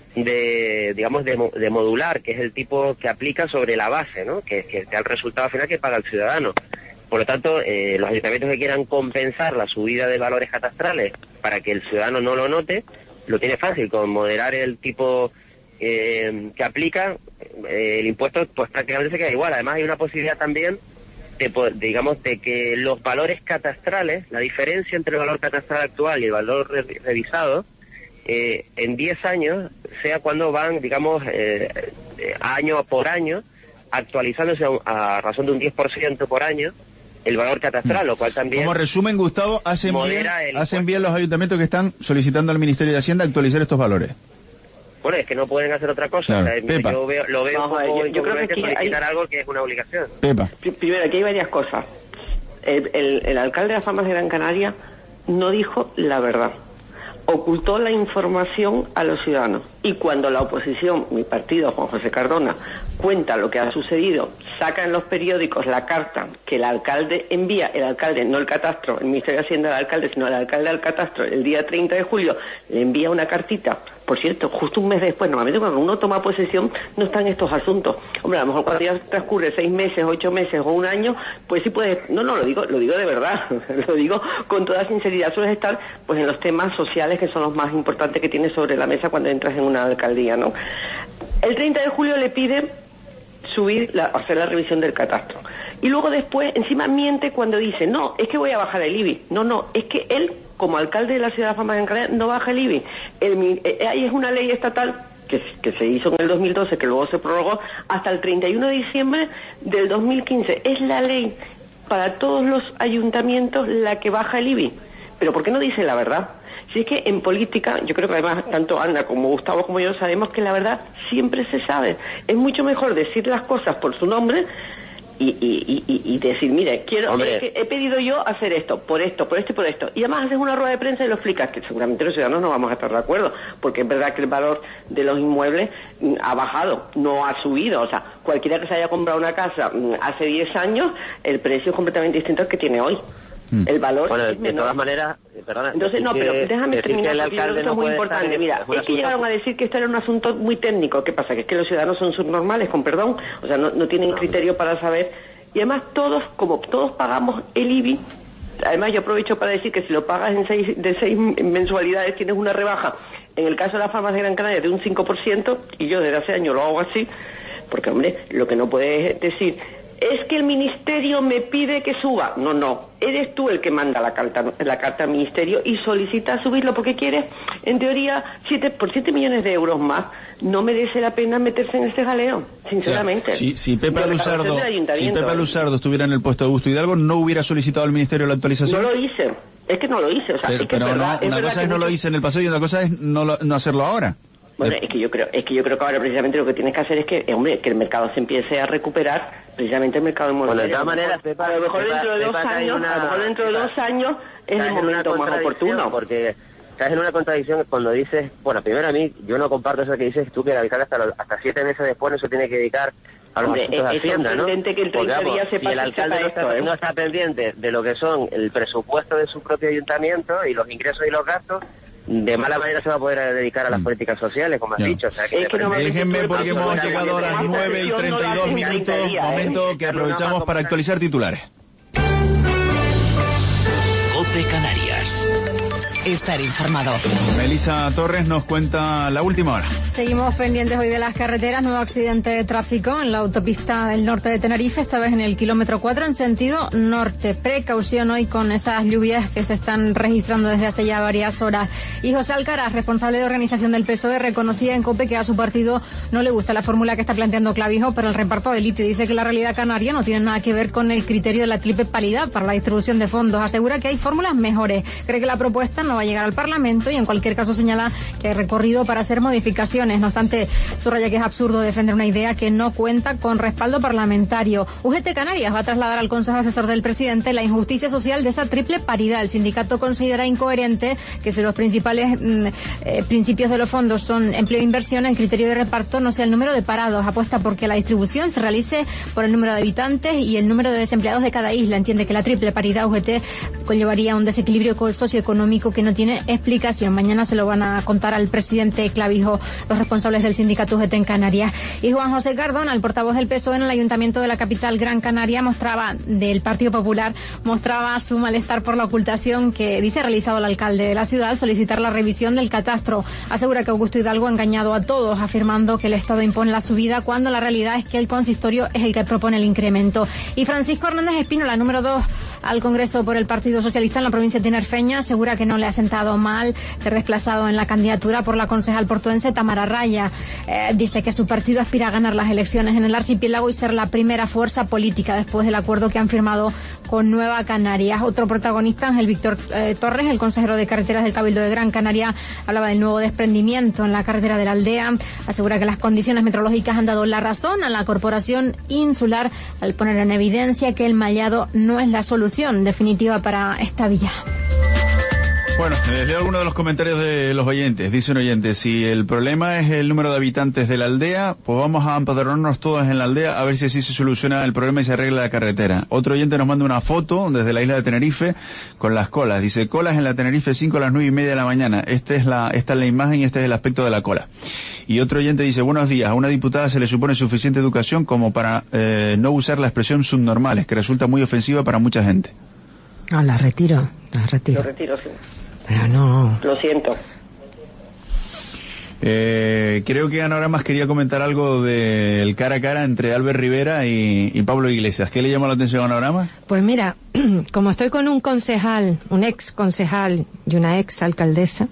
de, digamos, de, de modular, que es el tipo que aplica sobre la base, ¿no? Que, que da el resultado final que paga el ciudadano. Por lo tanto, eh, los ayuntamientos que quieran compensar la subida de valores catastrales para que el ciudadano no lo note, lo tiene fácil, con moderar el tipo eh, que aplica, eh, el impuesto pues prácticamente se queda igual. Además hay una posibilidad también de, de, digamos, de que los valores catastrales, la diferencia entre el valor catastral actual y el valor re revisado, eh, en diez años, sea cuando van, digamos, eh, año por año, actualizándose a, a razón de un diez por ciento por año, el valor catastral, lo cual también... Como resumen, Gustavo, hacen bien, hacen bien los ayuntamientos que están solicitando al Ministerio de Hacienda actualizar estos valores. Bueno, es que no pueden hacer otra cosa. Claro. O sea, yo veo, lo veo Vamos, como yo, yo creo que solicitar hay... algo que es una obligación. Pepa. Primero, aquí hay varias cosas. El, el, el alcalde de las Palmas de Gran Canaria no dijo la verdad. Ocultó la información a los ciudadanos. Y cuando la oposición, mi partido, Juan José Cardona, cuenta lo que ha sucedido, saca en los periódicos la carta que el alcalde envía, el alcalde, no el catastro, el Ministerio de Hacienda del alcalde, sino el alcalde al catastro, el día treinta de julio, le envía una cartita. Por cierto, justo un mes después, normalmente cuando uno toma posesión no están estos asuntos. Hombre, a lo mejor cuando ya transcurre seis meses, ocho meses o un año, pues sí puedes, no, no, lo digo, lo digo de verdad, lo digo con toda sinceridad, sueles estar pues en los temas sociales que son los más importantes que tienes sobre la mesa cuando entras en una alcaldía, ¿no? El treinta de julio le pide subir, la, hacer la revisión del catastro. Y luego después, encima miente cuando dice, no, es que voy a bajar el I B I. No, no, es que él, como alcalde de la ciudad de Fama de Gran Canaria, no baja el I B I. El, eh, ahí es una ley estatal que, que se hizo en el dos mil doce, que luego se prorrogó hasta el treinta y uno de diciembre del dos mil quince. Es la ley para todos los ayuntamientos la que baja el I B I. Pero ¿por qué no dice la verdad? Si es que en política, yo creo que además tanto Ana como Gustavo como yo sabemos que la verdad siempre se sabe. Es mucho mejor decir las cosas por su nombre y, y, y, y decir, mire, quiero, es que he pedido yo hacer esto, por esto, por esto y por esto. Y además haces una rueda de prensa y lo explicas, que seguramente los ciudadanos no vamos a estar de acuerdo, porque es verdad que el valor de los inmuebles ha bajado, no ha subido. O sea, cualquiera que se haya comprado una casa hace diez años, el precio es completamente distinto al que tiene hoy. El valor bueno, es de menor. todas maneras, perdona. Entonces, no, pero déjame terminar, porque esto no es muy importante. estar, Mira, es que llegaron a decir que esto era un asunto muy técnico. ¿Qué pasa? Que es que los ciudadanos son subnormales, con perdón, o sea, no, no tienen criterio para saber. Y además todos, como todos pagamos el I B I, además yo aprovecho para decir que si lo pagas en seis, de seis mensualidades tienes una rebaja, en el caso de las farmas de Gran Canaria, de un cinco por ciento, y yo desde hace años lo hago así, porque, hombre, lo que no puedes decir es que el ministerio me pide que suba. No, no, eres tú el que manda la carta, la carta al ministerio y solicita subirlo porque quieres, en teoría, siete, por siete millones de euros más. No merece la pena meterse en este jaleo, sinceramente. O sea, si, si Pepe Luzardo, si Pepe Luzardo estuviera en el puesto de Augusto Hidalgo, ¿no hubiera solicitado al ministerio la actualización? No lo hice, es que no lo hice. O sea, pero es que pero es verdad, no, es una verdad cosa que es no mucho... lo hice en el pasado y otra cosa es no, lo, no hacerlo ahora. Bueno, es que yo creo, es que yo creo que ahora precisamente lo que tienes que hacer es que, hombre, que el mercado se empiece a recuperar, precisamente el mercado inmobiliario. Bueno, de todas maneras, Pepa, a lo mejor Pepa, dentro de dos Pepa, años, una, a lo mejor dentro de Pepa, dos años es el momento más oportuno. Porque estás en una contradicción cuando dices, bueno, primero a mí, yo no comparto eso que dices tú, que el alcalde hasta, hasta siete meses después no se tiene que dedicar a los Hombre, asuntos de es Hacienda, ¿no? sorprendente que el treinta Porque, días se y el pase- alcalde sepa no está, esto, ¿eh? no está pendiente de lo que son el presupuesto de su propio ayuntamiento y los ingresos y los gastos, de mala manera se va a poder dedicar a las políticas sociales, como has Ya. dicho. O sea, que Es que no me- Déjenme, porque hemos llegado a las nueve y treinta y dos minutos, momento que aprovechamos para actualizar titulares. COPE Canarias. Estar informado. Melissa Torres nos cuenta la última hora. Seguimos pendientes hoy de las carreteras. Nuevo accidente de tráfico en la autopista del norte de Tenerife, esta vez en el kilómetro cuatro en sentido norte. Precaución hoy con esas lluvias que se están registrando desde hace ya varias horas. Y José Alcaraz, responsable de organización del P S O E, reconocía en COPE que a su partido no le gusta la fórmula que está planteando Clavijo para el reparto de litio. Dice que la realidad canaria no tiene nada que ver con el criterio de la triple paridad para la distribución de fondos. Asegura que hay fórmulas mejores. Cree que la propuesta no va a llegar al Parlamento y en cualquier caso señala que hay recorrido para hacer modificaciones. No obstante, subraya que es absurdo defender una idea que no cuenta con respaldo parlamentario. U G T Canarias va a trasladar al Consejo Asesor del Presidente la injusticia social de esa triple paridad. El sindicato considera incoherente que si los principales mm, eh, principios de los fondos son empleo e inversión, el criterio de reparto no sea el número de parados. Apuesta porque la distribución se realice por el número de habitantes y el número de desempleados de cada isla. Entiende que la triple paridad U G T conllevaría un desequilibrio socioeconómico que no tiene explicación. Mañana se lo van a contar al presidente Clavijo los responsables del sindicato U G T en Canarias. Y Juan José Cardona, el portavoz del P S O E en el Ayuntamiento de la capital Gran Canaria, mostraba, del Partido Popular, mostraba su malestar por la ocultación que dice ha realizado el alcalde de la ciudad al solicitar la revisión del catastro. Asegura que Augusto Hidalgo ha engañado a todos, afirmando que el Estado impone la subida cuando la realidad es que el consistorio es el que propone el incremento. Y Francisco Hernández Espínola, número dos al Congreso por el Partido Socialista en la provincia tinerfeña, asegura que no le ha sentado mal ser desplazado en la candidatura por la concejal portuense Tamara Raya. Eh, dice que su partido aspira a ganar las elecciones en el archipiélago y ser la primera fuerza política después del acuerdo que han firmado con Nueva Canarias. Otro protagonista, Ángel Víctor eh, Torres, el consejero de carreteras del Cabildo de Gran Canaria, hablaba del nuevo desprendimiento en la carretera de la aldea. Asegura que las condiciones meteorológicas han dado la razón a la corporación insular al poner en evidencia que el mallado no es la solución definitiva para esta vía. Bueno, les leo algunos de los comentarios de los oyentes. Dice un oyente, si el problema es el número de habitantes de la aldea, pues vamos a empadronarnos todos en la aldea a ver si así se soluciona el problema y se arregla la carretera. Otro oyente nos manda una foto desde la isla de Tenerife con las colas. Dice, colas en la Tenerife cinco a las nueve y media de la mañana. Este es la, esta es la imagen y este es el aspecto de la cola. Y otro oyente dice, buenos días, a una diputada se le supone suficiente educación como para eh, no usar la expresión subnormales, que resulta muy ofensiva para mucha gente. Ah, la retiro, la retiro. Lo retiro, sí. Pero no. Lo siento. Eh, creo que Ana Oramas quería comentar algo del cara a cara entre Albert Rivera y, y Pablo Iglesias. ¿Qué le llamó la atención a Ana Oramas? Pues mira, como estoy con un concejal, un ex concejal y una ex alcaldesa,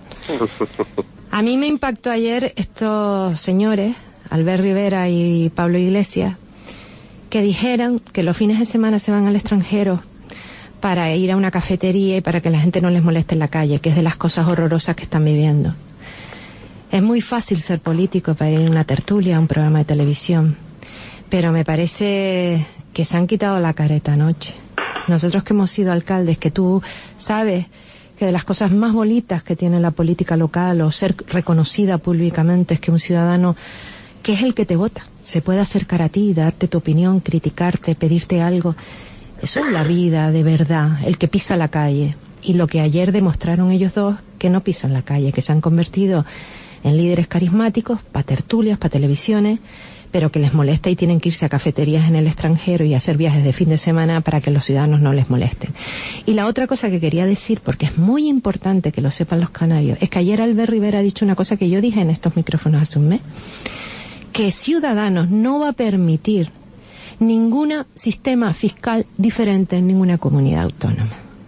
a mí me impactó ayer estos señores, Albert Rivera y Pablo Iglesias, que dijeran que los fines de semana se van al extranjero para ir a una cafetería y para que la gente no les moleste en la calle, que es de las cosas horrorosas que están viviendo. Es muy fácil ser político para ir a una tertulia, a un programa de televisión, pero me parece que se han quitado la careta anoche. Nosotros que hemos sido alcaldes, que tú sabes que de las cosas más bonitas que tiene la política local o ser reconocida públicamente es que un ciudadano, que es el que te vota, se puede acercar a ti, darte tu opinión, criticarte, pedirte algo. Eso es la vida de verdad, el que pisa la calle. Y lo que ayer demostraron ellos dos, que no pisan la calle, que se han convertido en líderes carismáticos, para tertulias, para televisiones, pero que les molesta y tienen que irse a cafeterías en el extranjero y hacer viajes de fin de semana para que los ciudadanos no les molesten. Y la otra cosa que quería decir, porque es muy importante que lo sepan los canarios, es que ayer Albert Rivera ha dicho una cosa que yo dije en estos micrófonos hace un mes, que Ciudadanos no va a permitir ningún sistema fiscal diferente en ninguna comunidad autónoma.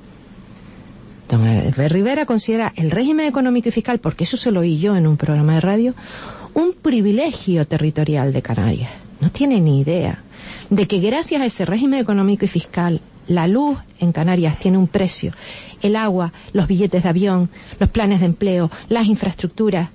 Don Albert Rivera considera el régimen económico y fiscal, porque eso se lo oí yo en un programa de radio, un privilegio territorial de Canarias. No tiene ni idea de que gracias a ese régimen económico y fiscal, la luz en Canarias tiene un precio, el agua, los billetes de avión, los planes de empleo, las infraestructuras,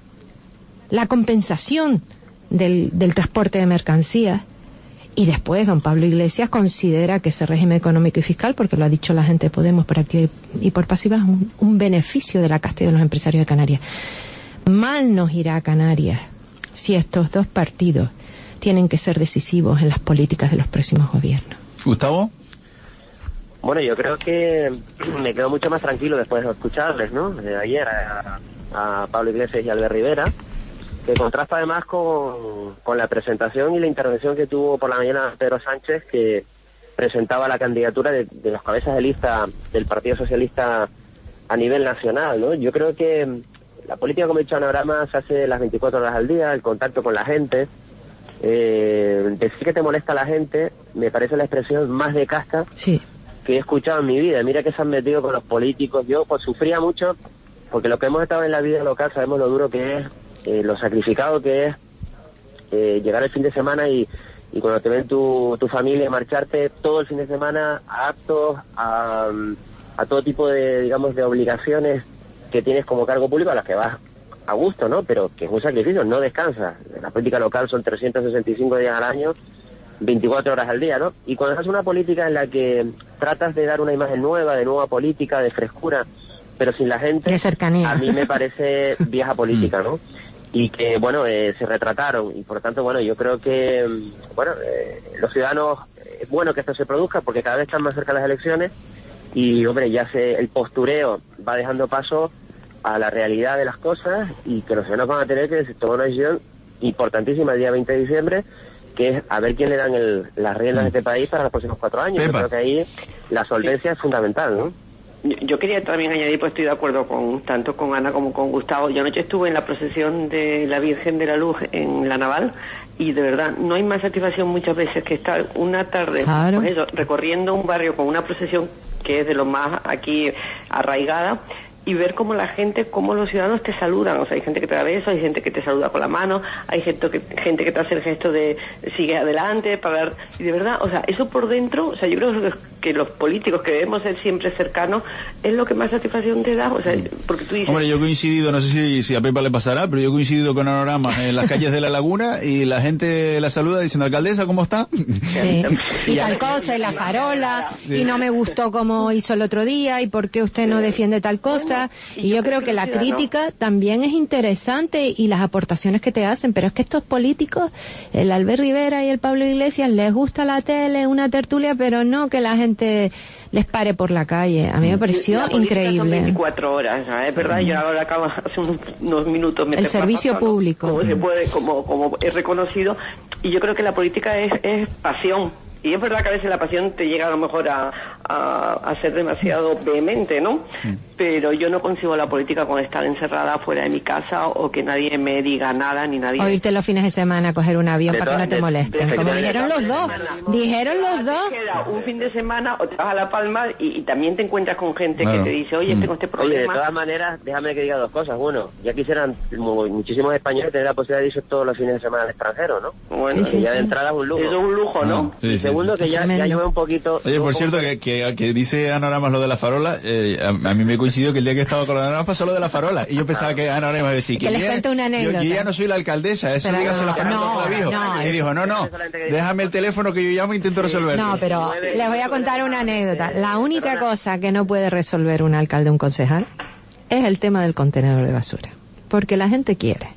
la compensación del, del transporte de mercancías. Y después don Pablo Iglesias considera que ese régimen económico y fiscal, porque lo ha dicho la gente de Podemos por activa y por pasiva, es un, un beneficio de la casta y de los empresarios de Canarias. Mal nos irá a Canarias si estos dos partidos tienen que ser decisivos en las políticas de los próximos gobiernos. Gustavo. Bueno, yo creo que me quedo mucho más tranquilo después de escucharles, ¿no? De ayer a, a Pablo Iglesias y Albert Rivera, que contrasta además con, con la presentación y la intervención que tuvo por la mañana Pedro Sánchez, que presentaba la candidatura de, de los cabezas de lista del Partido Socialista a nivel nacional, ¿no? Yo creo que la política, como he dicho, Ana Oramas, se hace las veinticuatro horas al día, el contacto con la gente. Eh, decir que te molesta a la gente me parece la expresión más de casta sí. que he escuchado en mi vida. Mira que se han metido con los políticos. Yo pues sufría mucho, porque lo que hemos estado en la vida local sabemos lo duro que es, Eh, lo sacrificado que es eh, llegar el fin de semana y, y cuando te ven tu, tu familia marcharte todo el fin de semana a actos, a, a todo tipo de, digamos, de obligaciones que tienes como cargo público, a las que vas a gusto, ¿no? Pero que es un sacrificio, no descansas. La política local son trescientos sesenta y cinco días al año, veinticuatro horas al día, ¿no? Y cuando haces una política en la que tratas de dar una imagen nueva, de nueva política, de frescura, pero sin la gente, de cercanía, a mí me parece vieja política, ¿no? Y que, bueno, eh, se retrataron. Y por lo tanto, bueno, yo creo que, bueno, eh, los ciudadanos, es eh, bueno que esto se produzca porque cada vez están más cerca las elecciones y, hombre, ya se, el postureo va dejando paso a la realidad de las cosas y que los ciudadanos van a tener que tomar una decisión importantísima el día veinte de diciembre, que es a ver quién le dan el, las riendas de este país para los próximos cuatro años. Yo creo que ahí la solvencia es fundamental, ¿no? Yo quería también añadir, pues estoy de acuerdo con tanto con Ana como con Gustavo. Yo anoche estuve en la procesión de la Virgen de la Luz en la Naval y de verdad no hay más satisfacción muchas veces que estar una tarde, claro, pues eso, recorriendo un barrio con una procesión que es de lo más aquí arraigada, y ver cómo la gente, cómo los ciudadanos te saludan. O sea, hay gente que te da besos, hay gente que te saluda con la mano, hay gente que, gente que te hace el gesto de sigue adelante, pagar. Y de verdad, o sea, eso por dentro, o sea, yo creo que los políticos que debemos ser siempre cercanos es lo que más satisfacción te da. O sea, porque tú dices... Hombre, yo he coincidido, no sé si, si a Pepa le pasará, pero yo he coincidido con Ana Oramas en las calles de La Laguna y la gente la saluda diciendo, alcaldesa, ¿cómo está? Sí. Y tal cosa, y la farola, sí, y no me gustó como hizo el otro día, y por qué usted no defiende tal cosa. crítica, y yo creo que la crítica también es interesante y las aportaciones que te hacen, pero es que estos políticos, el Albert Rivera y el Pablo Iglesias, les gusta la tele, una tertulia, pero no que la gente les pare por la calle. A mí me pareció la política increíble. Son veinticuatro horas, ¿sabes? Es verdad, yo ahora acabo hace unos, unos minutos me el servicio pasando, público. Como se puede, como, como es reconocido, y yo creo que la política es, es pasión. Y es verdad que a veces la pasión te llega a lo mejor a, a, a ser demasiado vehemente, ¿no? Mm. Pero yo no concibo la política con estar encerrada fuera de mi casa o que nadie me diga nada ni nadie... O irte los fines de semana a coger un avión de para que no te de, molesten. De, Como de, dijeron los dos. Dijeron los dos. Queda un fin de semana o te vas a La Palma y, y también te encuentras con gente claro. que te dice, oye, mm. tengo este problema. Oye, de todas maneras, déjame que diga dos cosas. Uno, ya quisieran muchísimos españoles tener la posibilidad de irse todos los fines de semana al extranjero, ¿no? Bueno, sí, sí, ya sí. de entrada es un lujo. Eso es un lujo, ¿no? Ah, sí, y segundo, sí, sí. que ya, ya yo veo un poquito... Oye, por cierto, que, que, que dice Ana Oramas lo de la farola, eh, a, a mí me coincidió que el día que estaba con la Ana Oramas pasó lo de la farola, y yo pensaba que Ana Oramas iba a decir que, que les cuento una anécdota. Yo, yo ya no soy la alcaldesa, eso dígaselo a Fernando Clavijo. No, y dijo, no, no, déjame el teléfono que yo llamo e intento resolverlo. No, pero les voy a contar una anécdota. La única cosa que no puede resolver un alcalde o un concejal es el tema del contenedor de basura, porque la gente quiere.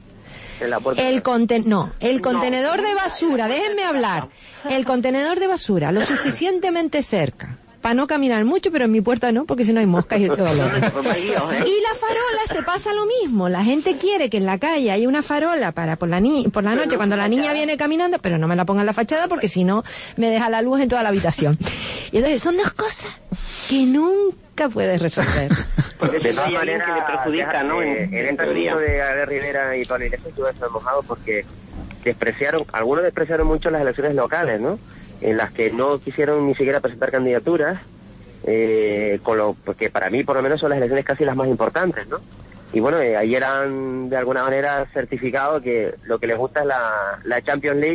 El conten no, el contenedor de basura, déjenme hablar. El contenedor de basura, lo suficientemente cerca para no caminar mucho, pero en mi puerta no, porque si no hay moscas y el olor. Y la farola, te pasa lo mismo. La gente quiere que en la calle haya una farola para por la ni por la noche cuando la niña viene caminando, pero no me la ponga en la fachada porque si no me deja la luz en toda la habitación. Y entonces son dos cosas que nunca puedes resolver. Porque de todas maneras que le perjudica, ¿no? En, en este caso de Albert Rivera y Pablo Iglesias estuve mojado porque despreciaron, algunos despreciaron mucho las elecciones locales, ¿no? En las que no quisieron ni siquiera presentar candidaturas, eh, con lo porque para mí por lo menos son las elecciones casi las más importantes, ¿no? Y bueno, eh, ayer han de alguna manera certificado que lo que les gusta es la, la Champions League,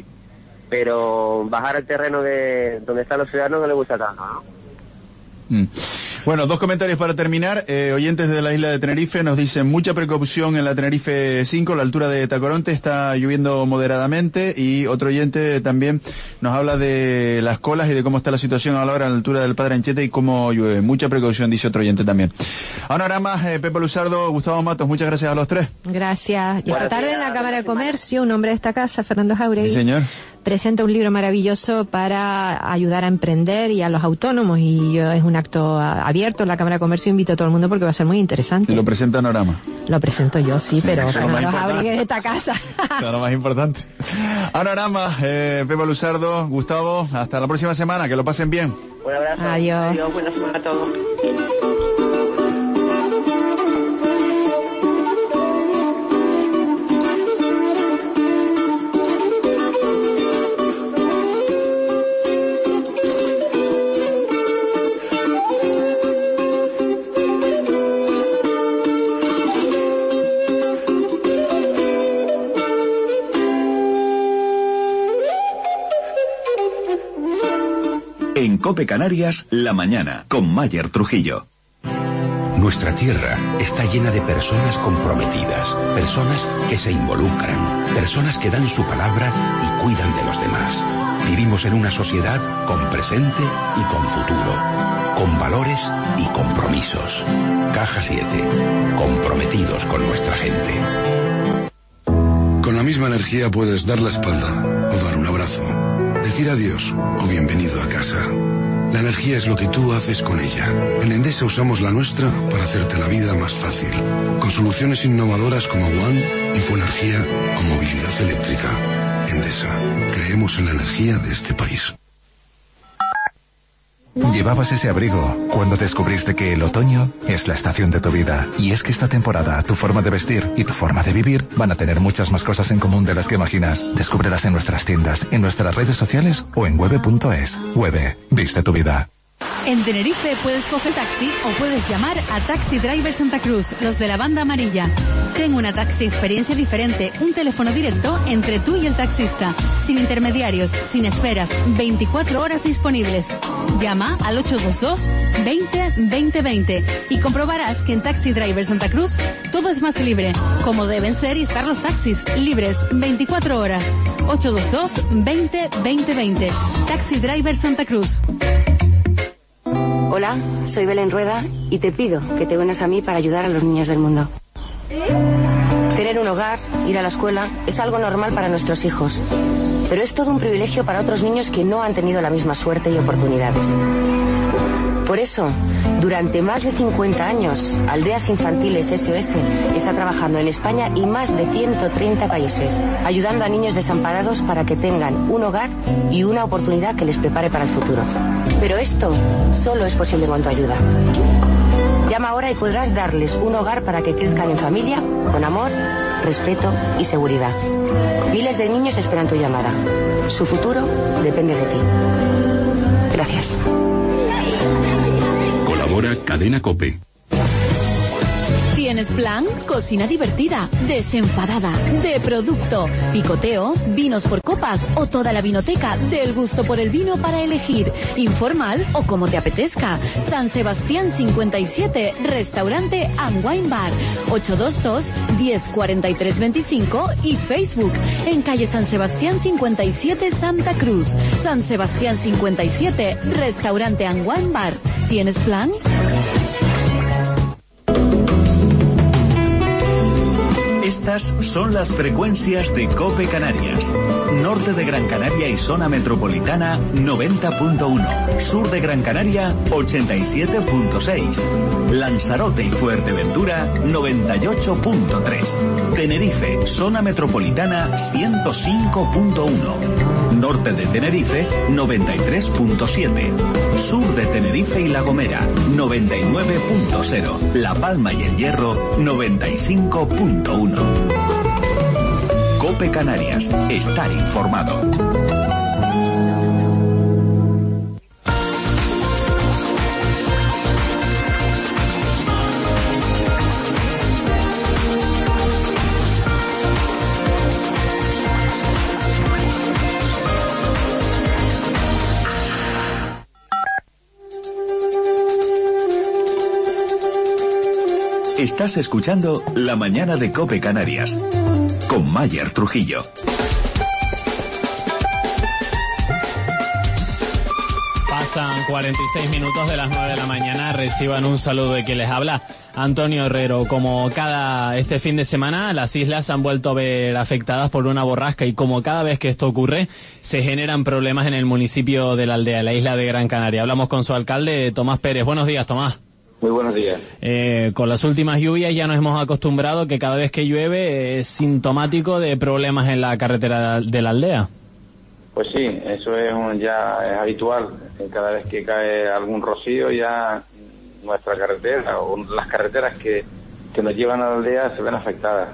pero bajar al terreno de donde están los ciudadanos no les gusta tanto, ¿no? Mm. Bueno, dos comentarios para terminar. Eh, oyentes de la isla de Tenerife nos dicen mucha precaución en la Tenerife cinco, la altura de Tacoronte, está lloviendo moderadamente, y otro oyente también nos habla de las colas y de cómo está la situación ahora a la altura del Padre Anchieta y cómo llueve. Mucha precaución, dice otro oyente también. Ahora más, eh, Pepe Luzardo, Gustavo Matos, muchas gracias a los tres. Gracias. Y esta tarde en la Cámara de Comercio, un hombre de esta casa, Fernando Jauregui, sí, señor, presenta un libro maravilloso para ayudar a emprender y a los autónomos, y yo, es un acto abierto en la Cámara de Comercio, invito a todo el mundo porque va a ser muy interesante. ¿Y lo presenta Anorama? Lo presento yo, sí, sí, pero Fernando Jauregui es de esta casa. Eso es lo más importante. Anorama, eh, Pepe Luzardo, Gustavo, hasta la próxima semana, que lo pasen bien. Un abrazo. Adiós. Adiós, buena semana a todos. En COPE Canarias, la mañana, con Mayer Trujillo. Nuestra tierra está llena de personas comprometidas, personas que se involucran, personas que dan su palabra y cuidan de los demás. Vivimos en una sociedad con presente y con futuro, con valores y compromisos. Caja siete, comprometidos con nuestra gente. Con la misma energía puedes dar la espalda o dar un abrazo, decir adiós o bienvenido a casa. La energía es lo que tú haces con ella. En Endesa usamos la nuestra para hacerte la vida más fácil, con soluciones innovadoras como One, Infoenergía o movilidad eléctrica. Endesa, creemos en la energía de este país. Llevabas ese abrigo cuando descubriste que el otoño es la estación de tu vida. Y es que esta temporada tu forma de vestir y tu forma de vivir van a tener muchas más cosas en común de las que imaginas. Descúbrelas en nuestras tiendas, en nuestras redes sociales o en webe punto es. Webe, viste tu vida. En Tenerife puedes coger taxi o puedes llamar a Taxi Driver Santa Cruz, los de la banda amarilla. Ten una taxi experiencia diferente, un teléfono directo entre tú y el taxista, sin intermediarios, sin esperas, veinticuatro horas disponibles. Llama al ocho dos dos, veinte, veinte, veinte y comprobarás que en Taxi Driver Santa Cruz todo es más libre, como deben ser y estar los taxis, libres veinticuatro horas. ocho dos dos, veinte, veinte, veinte. Taxi Driver Santa Cruz. Hola, soy Belén Rueda y te pido que te unas a mí para ayudar a los niños del mundo. Tener un hogar, ir a la escuela, es algo normal para nuestros hijos. Pero es todo un privilegio para otros niños que no han tenido la misma suerte y oportunidades. Por eso, durante más de cincuenta años, Aldeas Infantiles S O S está trabajando en España y más de ciento treinta países, ayudando a niños desamparados para que tengan un hogar y una oportunidad que les prepare para el futuro. Pero esto solo es posible con tu ayuda. Llama ahora y podrás darles un hogar para que crezcan en familia, con amor, respeto y seguridad. Miles de niños esperan tu llamada. Su futuro depende de ti. Gracias. Colabora Cadena COPE. ¿Tienes plan? Cocina divertida, desenfadada, de producto, picoteo, vinos por copas o toda la vinoteca del gusto por el vino para elegir, informal o como te apetezca. San Sebastián cincuenta y siete, restaurante and wine bar, ocho dos dos, diez cuarenta y tres veinticinco y Facebook en calle San Sebastián cincuenta y siete, Santa Cruz. San Sebastián cincuenta y siete, restaurante and wine bar. ¿Tienes plan? Estas son las frecuencias de COPE Canarias. Norte de Gran Canaria y zona metropolitana noventa punto uno. Sur de Gran Canaria ochenta y siete punto seis. Lanzarote y Fuerteventura noventa y ocho punto tres. Tenerife, zona metropolitana ciento cinco punto uno. Norte de Tenerife noventa y tres punto siete. Sur de Tenerife y La Gomera noventa y nueve punto cero. La Palma y El Hierro noventa y cinco punto uno. COPE Canarias, estar informado. Estás escuchando La Mañana de COPE Canarias con Mayer Trujillo. Pasan cuarenta y seis minutos de las nueve de la mañana. Reciban un saludo de quien les habla, Antonio Herrero. Como cada este fin de semana, las islas se han vuelto a ver afectadas por una borrasca y como cada vez que esto ocurre, se generan problemas en el municipio de La Aldea, la isla de Gran Canaria. Hablamos con su alcalde, Tomás Pérez. Buenos días, Tomás. Muy buenos días. Eh, con las últimas lluvias ya nos hemos acostumbrado que cada vez que llueve es sintomático de problemas en la carretera de La Aldea. Pues sí, eso es un, ya es habitual. Cada vez que cae algún rocío ya nuestra carretera o las carreteras que, que nos llevan a La Aldea se ven afectadas.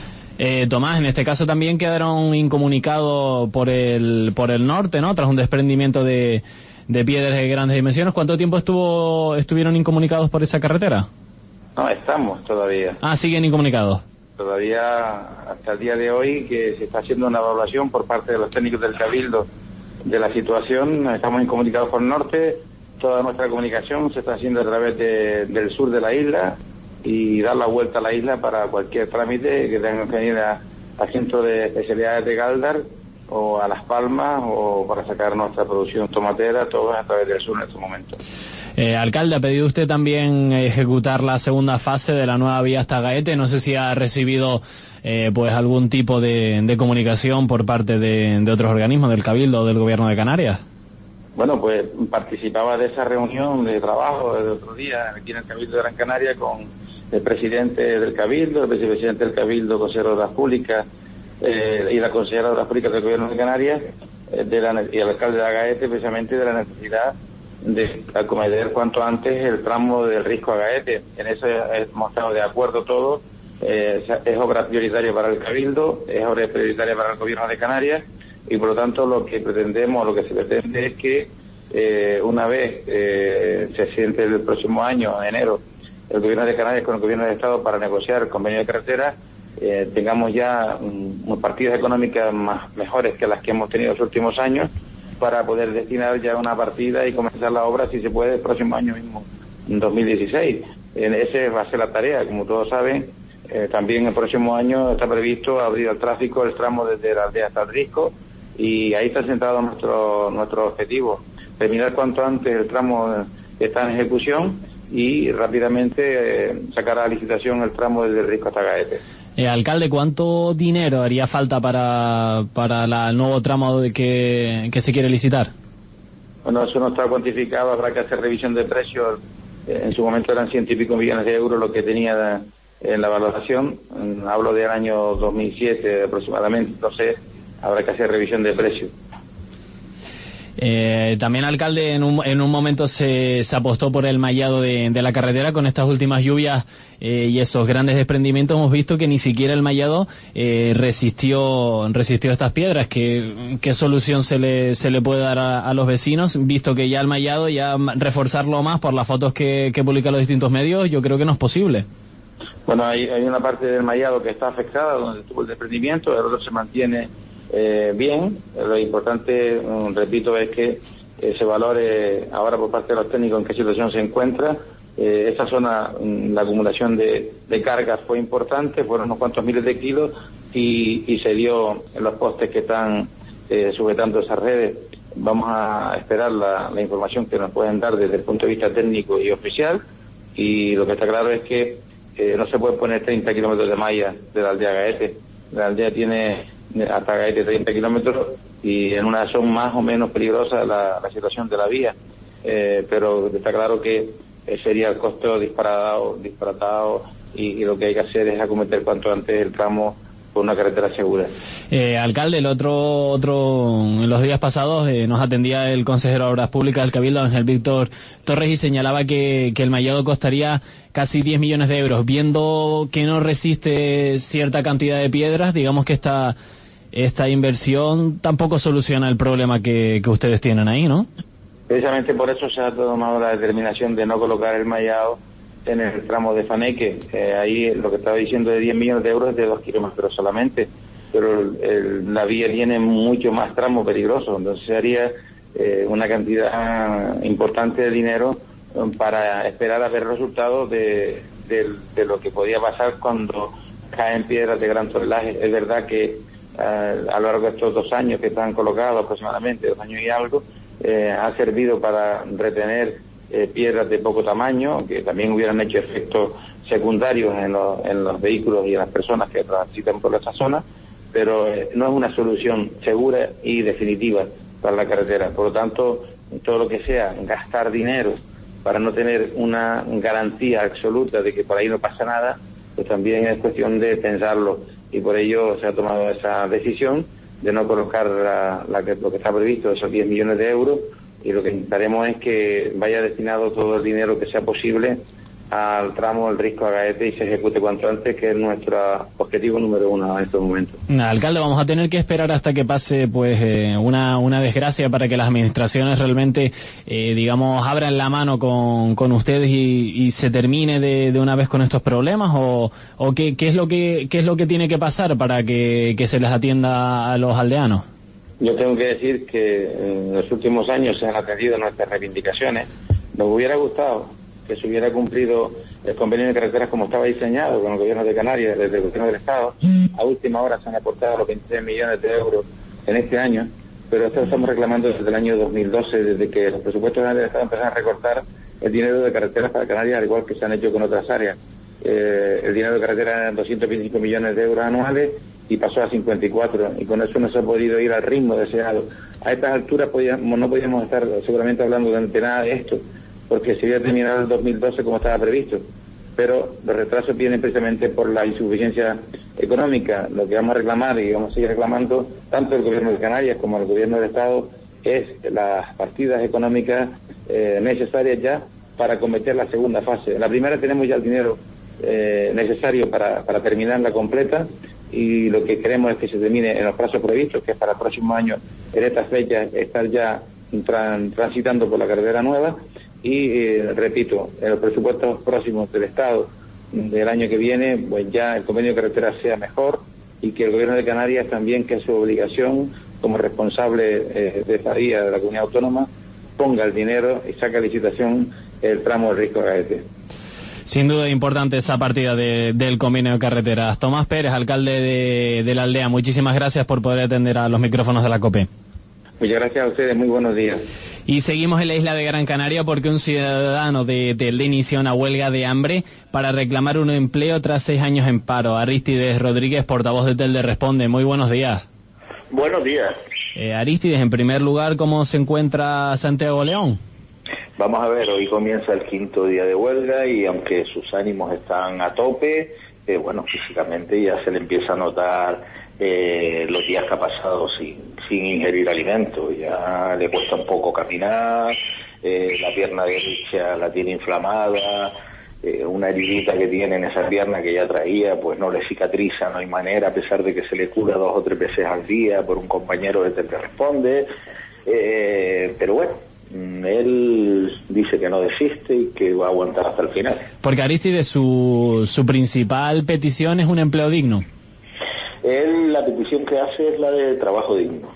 Eh, Tomás, en este caso también quedaron incomunicados por el por el norte, ¿no? Tras un desprendimiento de de piedras de grandes dimensiones. ¿Cuánto tiempo estuvo estuvieron incomunicados por esa carretera? No, estamos todavía. Ah, siguen incomunicados. Todavía hasta el día de hoy que se está haciendo una evaluación por parte de los técnicos del Cabildo de la situación. Estamos incomunicados por el norte. Toda nuestra comunicación se está haciendo a través de, del sur de la isla y dar la vuelta a la isla para cualquier trámite que tengan que venir a, al centro de especialidades de Galdar o a Las Palmas o para sacar nuestra producción tomatera, todo a través del sur en estos momentos. Eh, alcalde, ha pedido usted también ejecutar la segunda fase de la nueva vía hasta Gaete. No sé si ha recibido eh, pues algún tipo de, de comunicación por parte de, de otros organismos, del Cabildo o del Gobierno de Canarias. Bueno, pues participaba de esa reunión de trabajo del otro día aquí en el Cabildo de Gran Canaria con el presidente del Cabildo, el vicepresidente del Cabildo, consejero de las Públicas, Eh, y la consejera de las Públicas del Gobierno de Canarias eh, de la, y el alcalde de Agaete, precisamente de la necesidad de acometer cuanto antes el tramo del Risco a Gaete. En eso hemos estado de acuerdo todos. Eh, es obra prioritaria para el Cabildo, es obra prioritaria para el Gobierno de Canarias y por lo tanto lo que pretendemos, lo que se pretende es que eh, una vez eh, se siente el próximo año, en enero, el Gobierno de Canarias con el Gobierno de Estado para negociar el convenio de carretera, Eh, tengamos ya um, partidas económicas más mejores que las que hemos tenido los últimos años para poder destinar ya una partida y comenzar la obra si se puede el próximo año mismo, en dos mil dieciséis. Eh, esa va a ser la tarea, como todos saben. Eh, también el próximo año está previsto abrir al tráfico el tramo desde La Aldea hasta el Risco y ahí está centrado nuestro nuestro objetivo, terminar cuanto antes el tramo está en ejecución y rápidamente eh, sacará a licitación el tramo desde el Risco hasta Gaete. Eh, alcalde, ¿cuánto dinero haría falta para, para la, el nuevo tramo de que, que se quiere licitar? Bueno, eso no está cuantificado, habrá que hacer revisión de precios. Eh, en su momento eran ciento y pico millones de euros lo que tenía en la valoración. En, hablo del año dos mil siete aproximadamente, entonces habrá que hacer revisión de precios. Eh, también, alcalde, en un, en un momento se, se apostó por el mallado de, de la carretera. Con estas últimas lluvias eh, y esos grandes desprendimientos hemos visto que ni siquiera el mallado eh, resistió resistió estas piedras. ¿Qué, qué solución se le se le puede dar a, a los vecinos, visto que ya el mallado, ya reforzarlo más por las fotos que, que publican los distintos medios, yo creo que no es posible? Bueno, hay, hay una parte del mallado que está afectada, donde tuvo el desprendimiento, el otro se mantiene Eh, bien. Lo importante, um, repito, es que eh, se valore ahora por parte de los técnicos en qué situación se encuentra. Eh, esa zona, um, la acumulación de, de cargas fue importante, fueron unos cuantos miles de kilos y, y se dio en los postes que están eh, sujetando esas redes. Vamos a esperar la, la información que nos pueden dar desde el punto de vista técnico y oficial, y lo que está claro es que eh, no se puede poner treinta kilómetros de malla de la aldea Gaete. La aldea tiene hasta Gaete treinta kilómetros y en una zona más o menos peligrosa la, la situación de la vía, eh, pero está claro que eh, sería el costo disparatado, disparatado y, y lo que hay que hacer es acometer cuanto antes el tramo por una carretera segura. Eh, alcalde, el otro, otro, en los días pasados eh, nos atendía el consejero de Obras Públicas del Cabildo, Ángel Víctor Torres, y señalaba que, que el mallado costaría casi diez millones de euros. Viendo que no resiste cierta cantidad de piedras, digamos que esta, esta inversión tampoco soluciona el problema que, que ustedes tienen ahí, ¿no? Precisamente por eso se ha tomado la determinación de no colocar el mallado en el tramo de Faneque. Eh, ahí lo que estaba diciendo de diez millones de euros es de dos kilómetros solamente, pero el, el, la vía tiene mucho más tramo peligroso, entonces sería eh, una cantidad importante de dinero um, para esperar a ver resultados de, de, de lo que podía pasar cuando caen piedras de gran tonelaje. Es verdad que uh, a lo largo de estos dos años que están colocados, aproximadamente dos años y algo, eh, ha servido para retener Eh, piedras de poco tamaño, que también hubieran hecho efectos secundarios en los, en los vehículos y en las personas que transitan por esa zona, pero eh, no es una solución segura y definitiva para la carretera. Por lo tanto, todo lo que sea gastar dinero para no tener una garantía absoluta de que por ahí no pasa nada, pues también es cuestión de pensarlo, y por ello se ha tomado esa decisión de no colocar la, la que, lo que está previsto, esos diez millones de euros, y lo que intentaremos es que vaya destinado todo el dinero que sea posible al tramo del Risco a Gaete y se ejecute cuanto antes, que es nuestro objetivo número uno en estos momentos. Alcalde, vamos a tener que esperar hasta que pase pues eh, una, una desgracia para que las administraciones realmente, eh, digamos, abran la mano con, con ustedes y, y se termine de, de una vez con estos problemas, o, o qué, qué es lo que qué es lo que tiene que pasar para que, que se les atienda a los aldeanos. Yo tengo que decir que en los últimos años se han atendido nuestras reivindicaciones. Nos hubiera gustado que se hubiera cumplido el convenio de carreteras como estaba diseñado con el gobierno de Canarias, desde el gobierno del Estado. A última hora se han aportado los veintitrés millones de euros en este año, pero esto lo estamos reclamando desde el año dos mil doce, desde que los presupuestos del Estado empezaron a recortar el dinero de carreteras para Canarias, al igual que se han hecho con otras áreas. Eh, el dinero de carreteras eran doscientos veinticinco millones de euros anuales y pasó a cincuenta y cuatro, y con eso no se ha podido ir al ritmo deseado. A estas alturas podíamos, no podíamos estar seguramente hablando de, de nada de esto, porque se había terminado el dos mil doce como estaba previsto, pero los retrasos vienen precisamente por la insuficiencia económica. Lo que vamos a reclamar y vamos a seguir reclamando, tanto el gobierno de Canarias como el gobierno del Estado, es las partidas económicas eh, necesarias ya para acometer la segunda fase. En la primera tenemos ya el dinero eh, necesario para, para terminarla completa, y lo que queremos es que se termine en los plazos previstos, que es para el próximo año, en estas fechas, estar ya tran, transitando por la carretera nueva, y eh, repito, en los presupuestos próximos del Estado del año que viene, pues ya el convenio de carretera sea mejor, y que el gobierno de Canarias también, que es su obligación como responsable eh, de esta vía de la comunidad autónoma, ponga el dinero y saque a licitación el tramo del Risco Gaete. Sin duda importante esa partida de, del convenio de carreteras. Tomás Pérez, alcalde de, de la aldea, muchísimas gracias por poder atender a los micrófonos de la COPE. Muchas gracias a ustedes, muy buenos días. Y seguimos en la isla de Gran Canaria porque un ciudadano de Telde inicia una huelga de hambre para reclamar un empleo tras seis años en paro. Arístides Rodríguez, portavoz de Telde, responde. Muy buenos días. Buenos días. Eh, Arístides, en primer lugar, ¿cómo se encuentra Santiago León? Vamos a ver, hoy comienza el quinto día de huelga y aunque sus ánimos están a tope, eh, bueno, físicamente ya se le empieza a notar eh, los días que ha pasado sin, sin ingerir alimentos. Ya le cuesta un poco caminar, eh, la pierna derecha la tiene inflamada, eh, una heridita que tiene en esa pierna que ya traía, pues no le cicatriza, no hay manera, a pesar de que se le cura dos o tres veces al día por un compañero de Telde Responde, eh, pero bueno, él dice que no desiste y que va a aguantar hasta el final. Porque Arístides, su, su principal petición es un empleo digno. Él, la petición que hace es la de trabajo digno.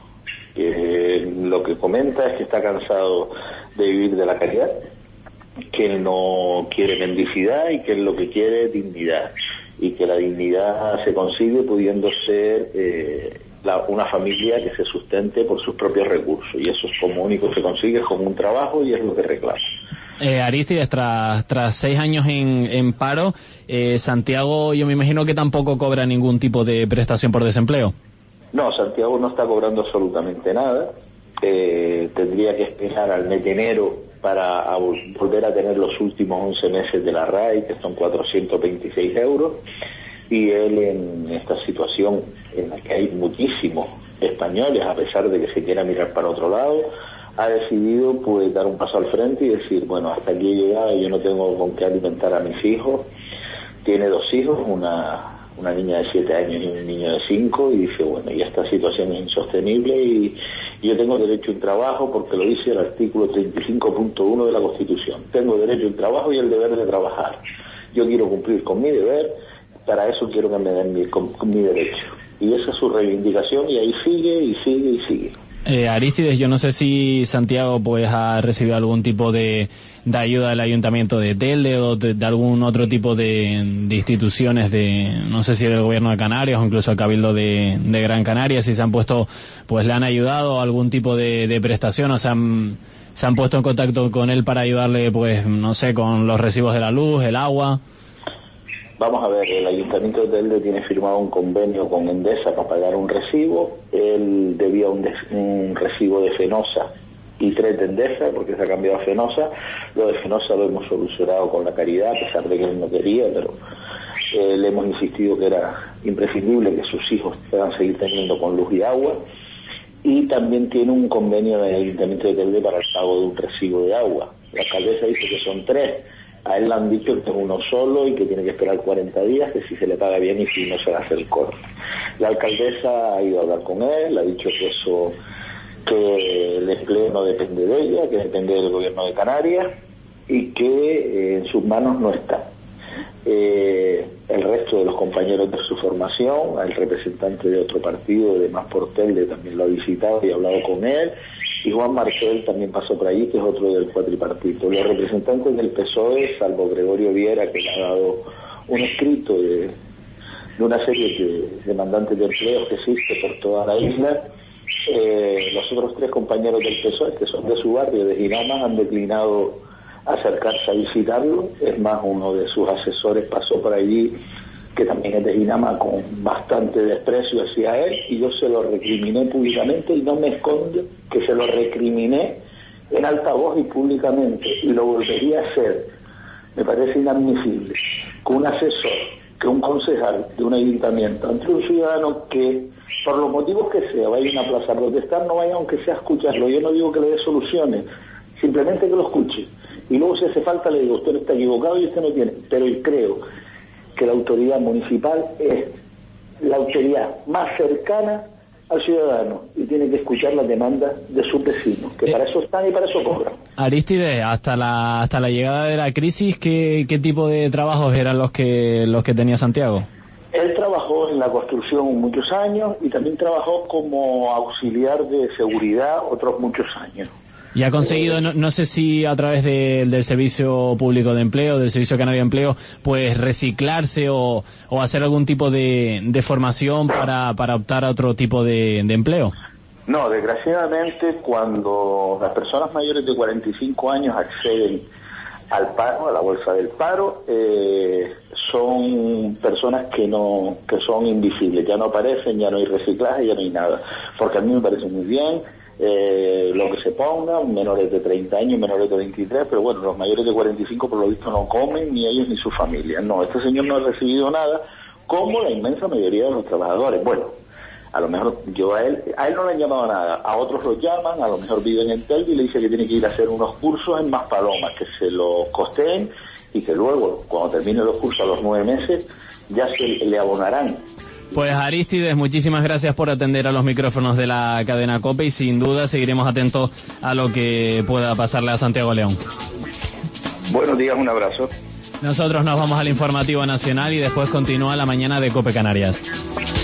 Que lo que comenta es que está cansado de vivir de la caridad, que él no quiere mendicidad y que él lo que quiere es dignidad. Y que la dignidad se consigue pudiendo ser eh, la, una familia que se sustente por sus propios recursos. Y eso es como único que se consigue con un trabajo y es lo que reclama. Eh, Arístides, tras, tras seis años en, en paro, eh, Santiago, yo me imagino que tampoco cobra ningún tipo de prestación por desempleo. No, Santiago no está cobrando absolutamente nada. Eh, tendría que esperar al mes de enero para a volver a tener los últimos once meses de la R A I, que son cuatrocientos veintiséis euros. Y él, en esta situación en la que hay muchísimos españoles, a pesar de que se quiera mirar para otro lado, ha decidido pues dar un paso al frente y decir, bueno, hasta aquí he llegado, yo no tengo con qué alimentar a mis hijos. Tiene dos hijos, una, una niña de siete años y un niño de cinco, y dice, bueno, ya esta situación es insostenible y, y yo tengo derecho a un trabajo porque lo dice el artículo treinta y cinco punto uno de la Constitución. Tengo derecho a un trabajo y el deber de trabajar. Yo quiero cumplir con mi deber, para eso quiero que me den mi, con, con mi derecho. Y esa es su reivindicación y ahí sigue y sigue y sigue. Eh, Arístides, yo no sé si Santiago pues ha recibido algún tipo de, de ayuda del Ayuntamiento de Telde o de, de algún otro tipo de, de instituciones de, no sé si del Gobierno de Canarias o incluso el Cabildo de, de Gran Canaria, si se han puesto, pues le han ayudado algún tipo de, de prestación o se han, se han puesto en contacto con él para ayudarle, pues no sé, con los recibos de la luz, el agua. Vamos a ver, el Ayuntamiento de Telde tiene firmado un convenio con Endesa para pagar un recibo. Él debía un, de, un recibo de Fenosa y tres de Endesa, porque se ha cambiado a Fenosa. Lo de Fenosa lo hemos solucionado con la caridad, a pesar de que él no quería, pero eh, le hemos insistido que era imprescindible que sus hijos puedan seguir teniendo con luz y agua. Y también tiene un convenio del Ayuntamiento de Telde para el pago de un recibo de agua. La alcaldesa dice que son tres. A él le han dicho que es uno solo y que tiene que esperar cuarenta días, que si se le paga bien y si no se va a hacer el corte. La alcaldesa ha ido a hablar con él, le ha dicho que eso, que el empleo no depende de ella, que depende del Gobierno de Canarias y que eh, en sus manos no está. Eh, el resto de los compañeros de su formación, el representante de otro partido, de Más por Telde, también lo ha visitado y ha hablado con él. Y Juan Marcel también pasó por allí, que es otro del cuatripartito. Los representantes del P S O E, salvo Gregorio Viera, que le ha dado un escrito de, de una serie de demandantes de empleo que existe por toda la isla, eh, los otros tres compañeros del P S O E, que son de su barrio, de Ginama, han declinado acercarse a visitarlo. Es más, uno de sus asesores pasó por allí, que también es de Ginama, con bastante desprecio hacia él, y yo se lo recriminé públicamente, y no me escondo que se lo recriminé en alta voz y públicamente, y lo volvería a hacer. Me parece inadmisible que un asesor, que un concejal de un ayuntamiento, ante un ciudadano que, por los motivos que sea, vaya a una plaza a protestar, no vaya aunque sea a escucharlo. Yo no digo que le dé soluciones, simplemente que lo escuche. Y luego, si hace falta, le digo, usted está equivocado y usted no tiene. Pero yo creo que la autoridad municipal es la autoridad más cercana al ciudadano y tiene que escuchar las demandas de sus vecinos, que eh, para eso están y para eso cobran. Arístides, hasta la hasta la llegada de la crisis, ¿qué, qué tipo de trabajos eran los que los que tenía Santiago? Él trabajó en la construcción muchos años y también trabajó como auxiliar de seguridad otros muchos años. Y ha conseguido, no, no sé si a través de, del Servicio Público de Empleo, del Servicio Canario de Empleo, pues reciclarse o, o hacer algún tipo de, de formación para, para optar a otro tipo de, de empleo. No, desgraciadamente cuando las personas mayores de cuarenta y cinco años acceden al paro, a la bolsa del paro, eh, son personas que no que son invisibles, ya no aparecen, ya no hay reciclaje, ya no hay nada, porque a mí me parece muy bien eh, lo que se ponga, menores de treinta años, menores de veintitrés, pero bueno, los mayores de cuarenta y cinco por lo visto no comen, ni ellos ni su familia. No, este señor no ha recibido nada, como la inmensa mayoría de los trabajadores. Bueno, a lo mejor yo a él, a él no le han llamado nada, a otros lo llaman, a lo mejor viven en Telva y le dice que tiene que ir a hacer unos cursos en Maspalomas, que se los costeen y que luego, cuando termine los cursos a los nueve meses, ya se le abonarán. Pues Arístides, muchísimas gracias por atender a los micrófonos de la cadena COPE y sin duda seguiremos atentos a lo que pueda pasarle a Santiago León. Buenos días, un abrazo. Nosotros nos vamos al informativo nacional y después continúa la mañana de COPE Canarias.